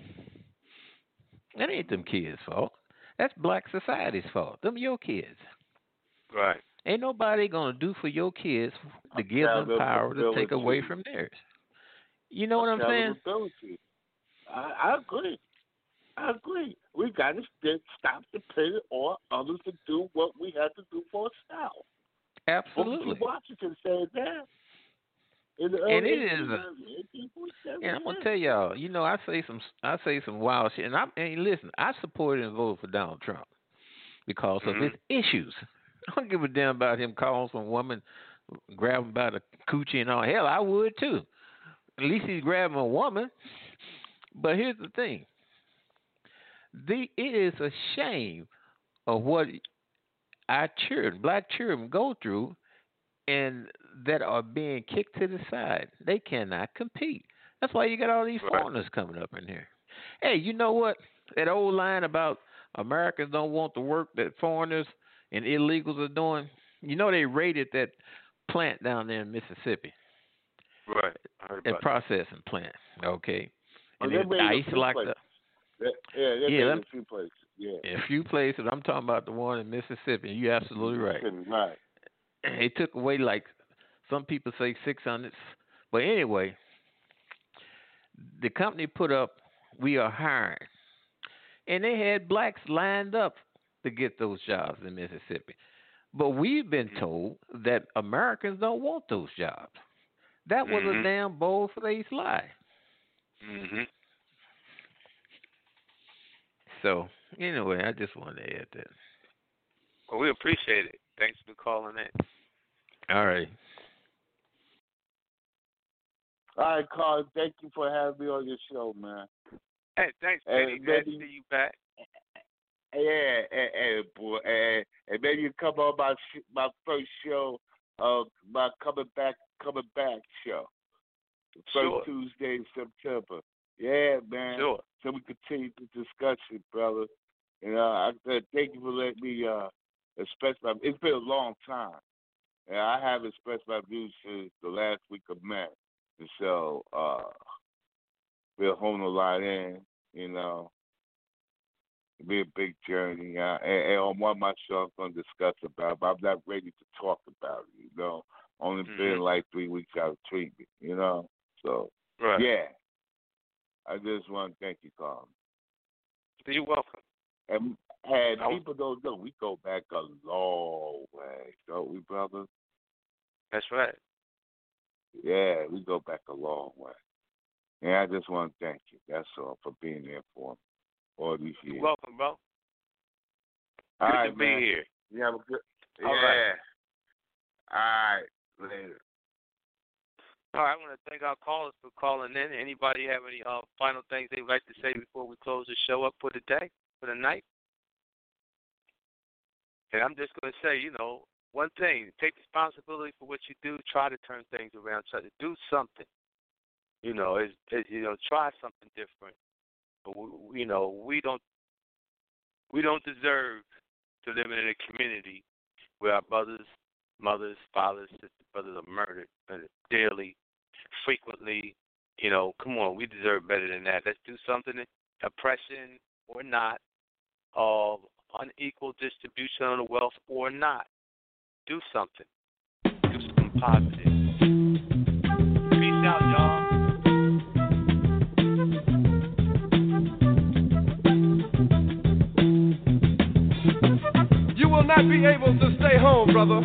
S10: That ain't them kids' fault. That's black society's fault. Them your kids.
S5: Right.
S10: Ain't nobody going to do for your kids to give them power to take away from theirs. You know what I'm saying?
S6: I, I agree. I agree. We got to stop depending on others to do what we have to do for ourselves.
S10: Absolutely.
S6: Booker T. Washington said that. In the
S10: and it is, a, and I'm gonna tell y'all, you know, I say some, I say some wild shit, and I, and listen, I supported and voted for Donald Trump because
S5: mm-hmm.
S10: of his issues. I don't give a damn about him calling some woman, grabbing by the coochie and all. Hell, I would too. At least he's grabbing a woman. But here's the thing: the it is a shame of what our children, black children, go through, and that are being kicked to the side. They cannot compete. That's why you got all these foreigners coming up in here. Hey, you know what? That old line about Americans don't want the work that foreigners and illegals are doing. You know they raided that plant down there in Mississippi.
S5: Right. I heard
S10: that
S5: about
S10: processing that. plant. Okay. And
S6: oh,
S10: they ice locked up.
S6: They, yeah, they
S10: yeah,
S6: made a few places. Yeah.
S10: In a few places. I'm talking about the one in Mississippi. You're absolutely right.
S6: Right.
S10: They took away, like some people say, six hundred. But anyway, the company put up, we are hiring. And they had blacks lined up to get those jobs in Mississippi. But we've been told that Americans don't want those jobs. That was
S5: mm-hmm.
S10: a damn bold-faced lie.
S5: Mm-hmm.
S10: So, anyway, I just wanted to add that.
S5: Well, we appreciate it. Thanks for calling in.
S10: All right.
S6: All right, Carl. Thank you for having me on your show, man.
S5: Hey, thanks, Benny. Glad to see you back.
S6: Yeah, and, and boy, and, and maybe you come on my sh- my first show, uh, my coming back, coming back show, the first
S5: sure.
S6: Tuesday in September. Yeah, man.
S5: Sure.
S6: So we continue the discussion, brother. And uh, I uh, thank you for letting me uh, express my. It's been a long time, and I have expressed my views since the last week of May. And so uh, we're holding a lot in, you know. It'll be a big journey. Uh, and, and on one of my shows, I'm going to discuss about it, but I'm not ready to talk about it, you know. Only
S5: mm-hmm.
S6: been like three weeks out of treatment, you know. So,
S5: right.
S6: yeah. I just want to thank you, Carl.
S5: You're welcome.
S6: And, and people don't know, we go back a long way, don't we, brother?
S5: That's right.
S6: Yeah, we go back a long way. And I just want to thank you. That's all, for being there for me all these years.
S5: You're welcome, bro.
S6: All
S5: good
S6: right,
S5: to be
S6: man.
S5: here.
S6: You have a good.
S5: All
S6: yeah.
S5: right.
S6: All right. Later.
S5: All right. I want to thank our callers for calling in. Anybody have any uh, final things they'd like to say before we close the show up for the day, for the night? And I'm just going to say, you know, one thing, take responsibility for what you do. Try to turn things around. Try to do something. You know, it's, it, you know, try something different. But we, you know, we don't, we don't deserve to live in a community where our brothers, mothers, fathers, sisters, brothers are murdered daily, frequently. You know, come on, we deserve better than that. Let's do something. Oppression or not, of unequal distribution of the wealth or not. Do something. Do something positive. Peace out, y'all.
S4: You will not be able to stay home, brother.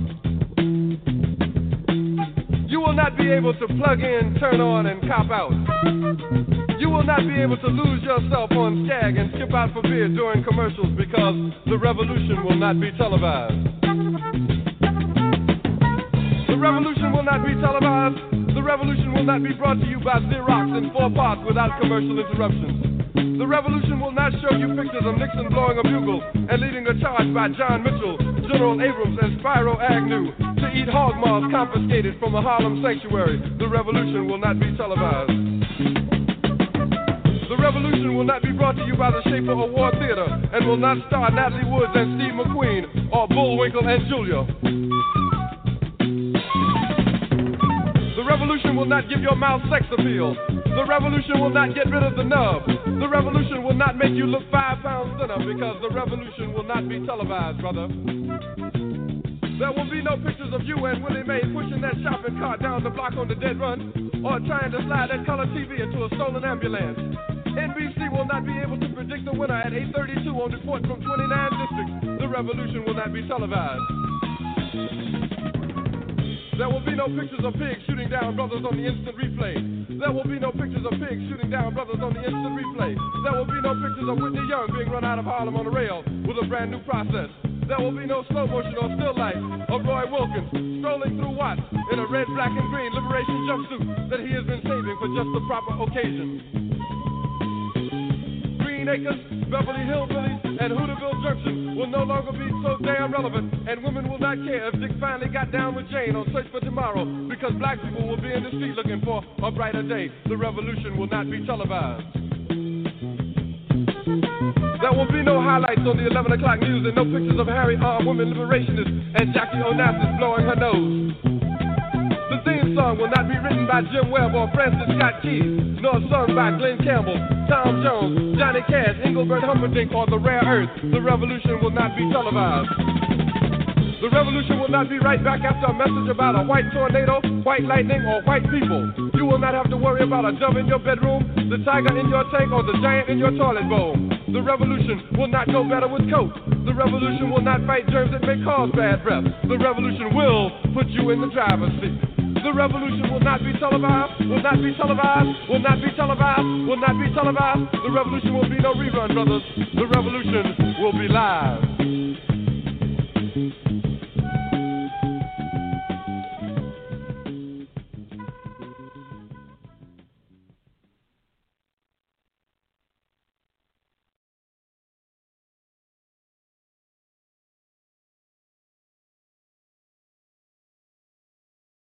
S4: You will not be able to plug in, turn on, and cop out. You will not be able to lose yourself on Skag and skip out for beer during commercials because the revolution will not be televised. The revolution will not be televised. The revolution will not be brought to you by Xerox in four parts without commercial interruptions. The revolution will not show you pictures of Nixon blowing a bugle and leading a charge by John Mitchell, General Abrams, and Spyro Agnew to eat hog maws confiscated from a Harlem sanctuary. The revolution will not be televised. revolution will not be brought to you by the Schaefer Award Theater and will not star Natalie Woods and Steve McQueen or Bullwinkle and Julia. The revolution will not give your mouth sex appeal. The revolution will not get rid of the nub. The revolution will not make you look five pounds thinner because the revolution will not be televised, brother. There will be no pictures of you and Willie Mae pushing that shopping cart down the block on the dead run or trying to slide that color T V into a stolen ambulance. N B C will not be able to predict the winner at eight thirty-two on report from twenty-nine districts. The revolution will not be televised. There will be no pictures of pigs shooting down brothers on the instant replay. There will be no pictures of pigs shooting down brothers on the instant replay. There will be no pictures of Whitney Young being run out of Harlem on a rail with a brand new process. There will be no slow motion or still life of Roy Wilkins strolling through Watts in a red, black, and green liberation jumpsuit that he has been saving for just the proper occasion. Green Acres, Beverly Hillbillies, and Hooterville Junction will no longer be so damn relevant, and women will not care if Dick finally got down with Jane on Search for Tomorrow, because black people will be in the street looking for a brighter day. The revolution will not be televised. There will be no highlights on the eleven o'clock news and no pictures of Harry armed women liberationists and Jackie Onassis blowing her nose. The theme song will not be written by Jim Webb or Francis Scott Key, nor sung by Glenn Campbell, Tom Jones, Johnny Cash, Engelbert Humperdinck, or The Rare Earth. The revolution will not be televised. The revolution will not be right back after a message about a white tornado, white lightning, or white people. You will not have to worry about a dove in your bedroom, the tiger in your tank, or the giant in your toilet bowl. The revolution will not go better with coke. The revolution will not fight germs that may cause bad breath. The revolution will put you in the driver's seat. The revolution will not be televised, will not be televised, will not be televised, will not be televised. The revolution will be no rerun, brothers. The revolution will be live.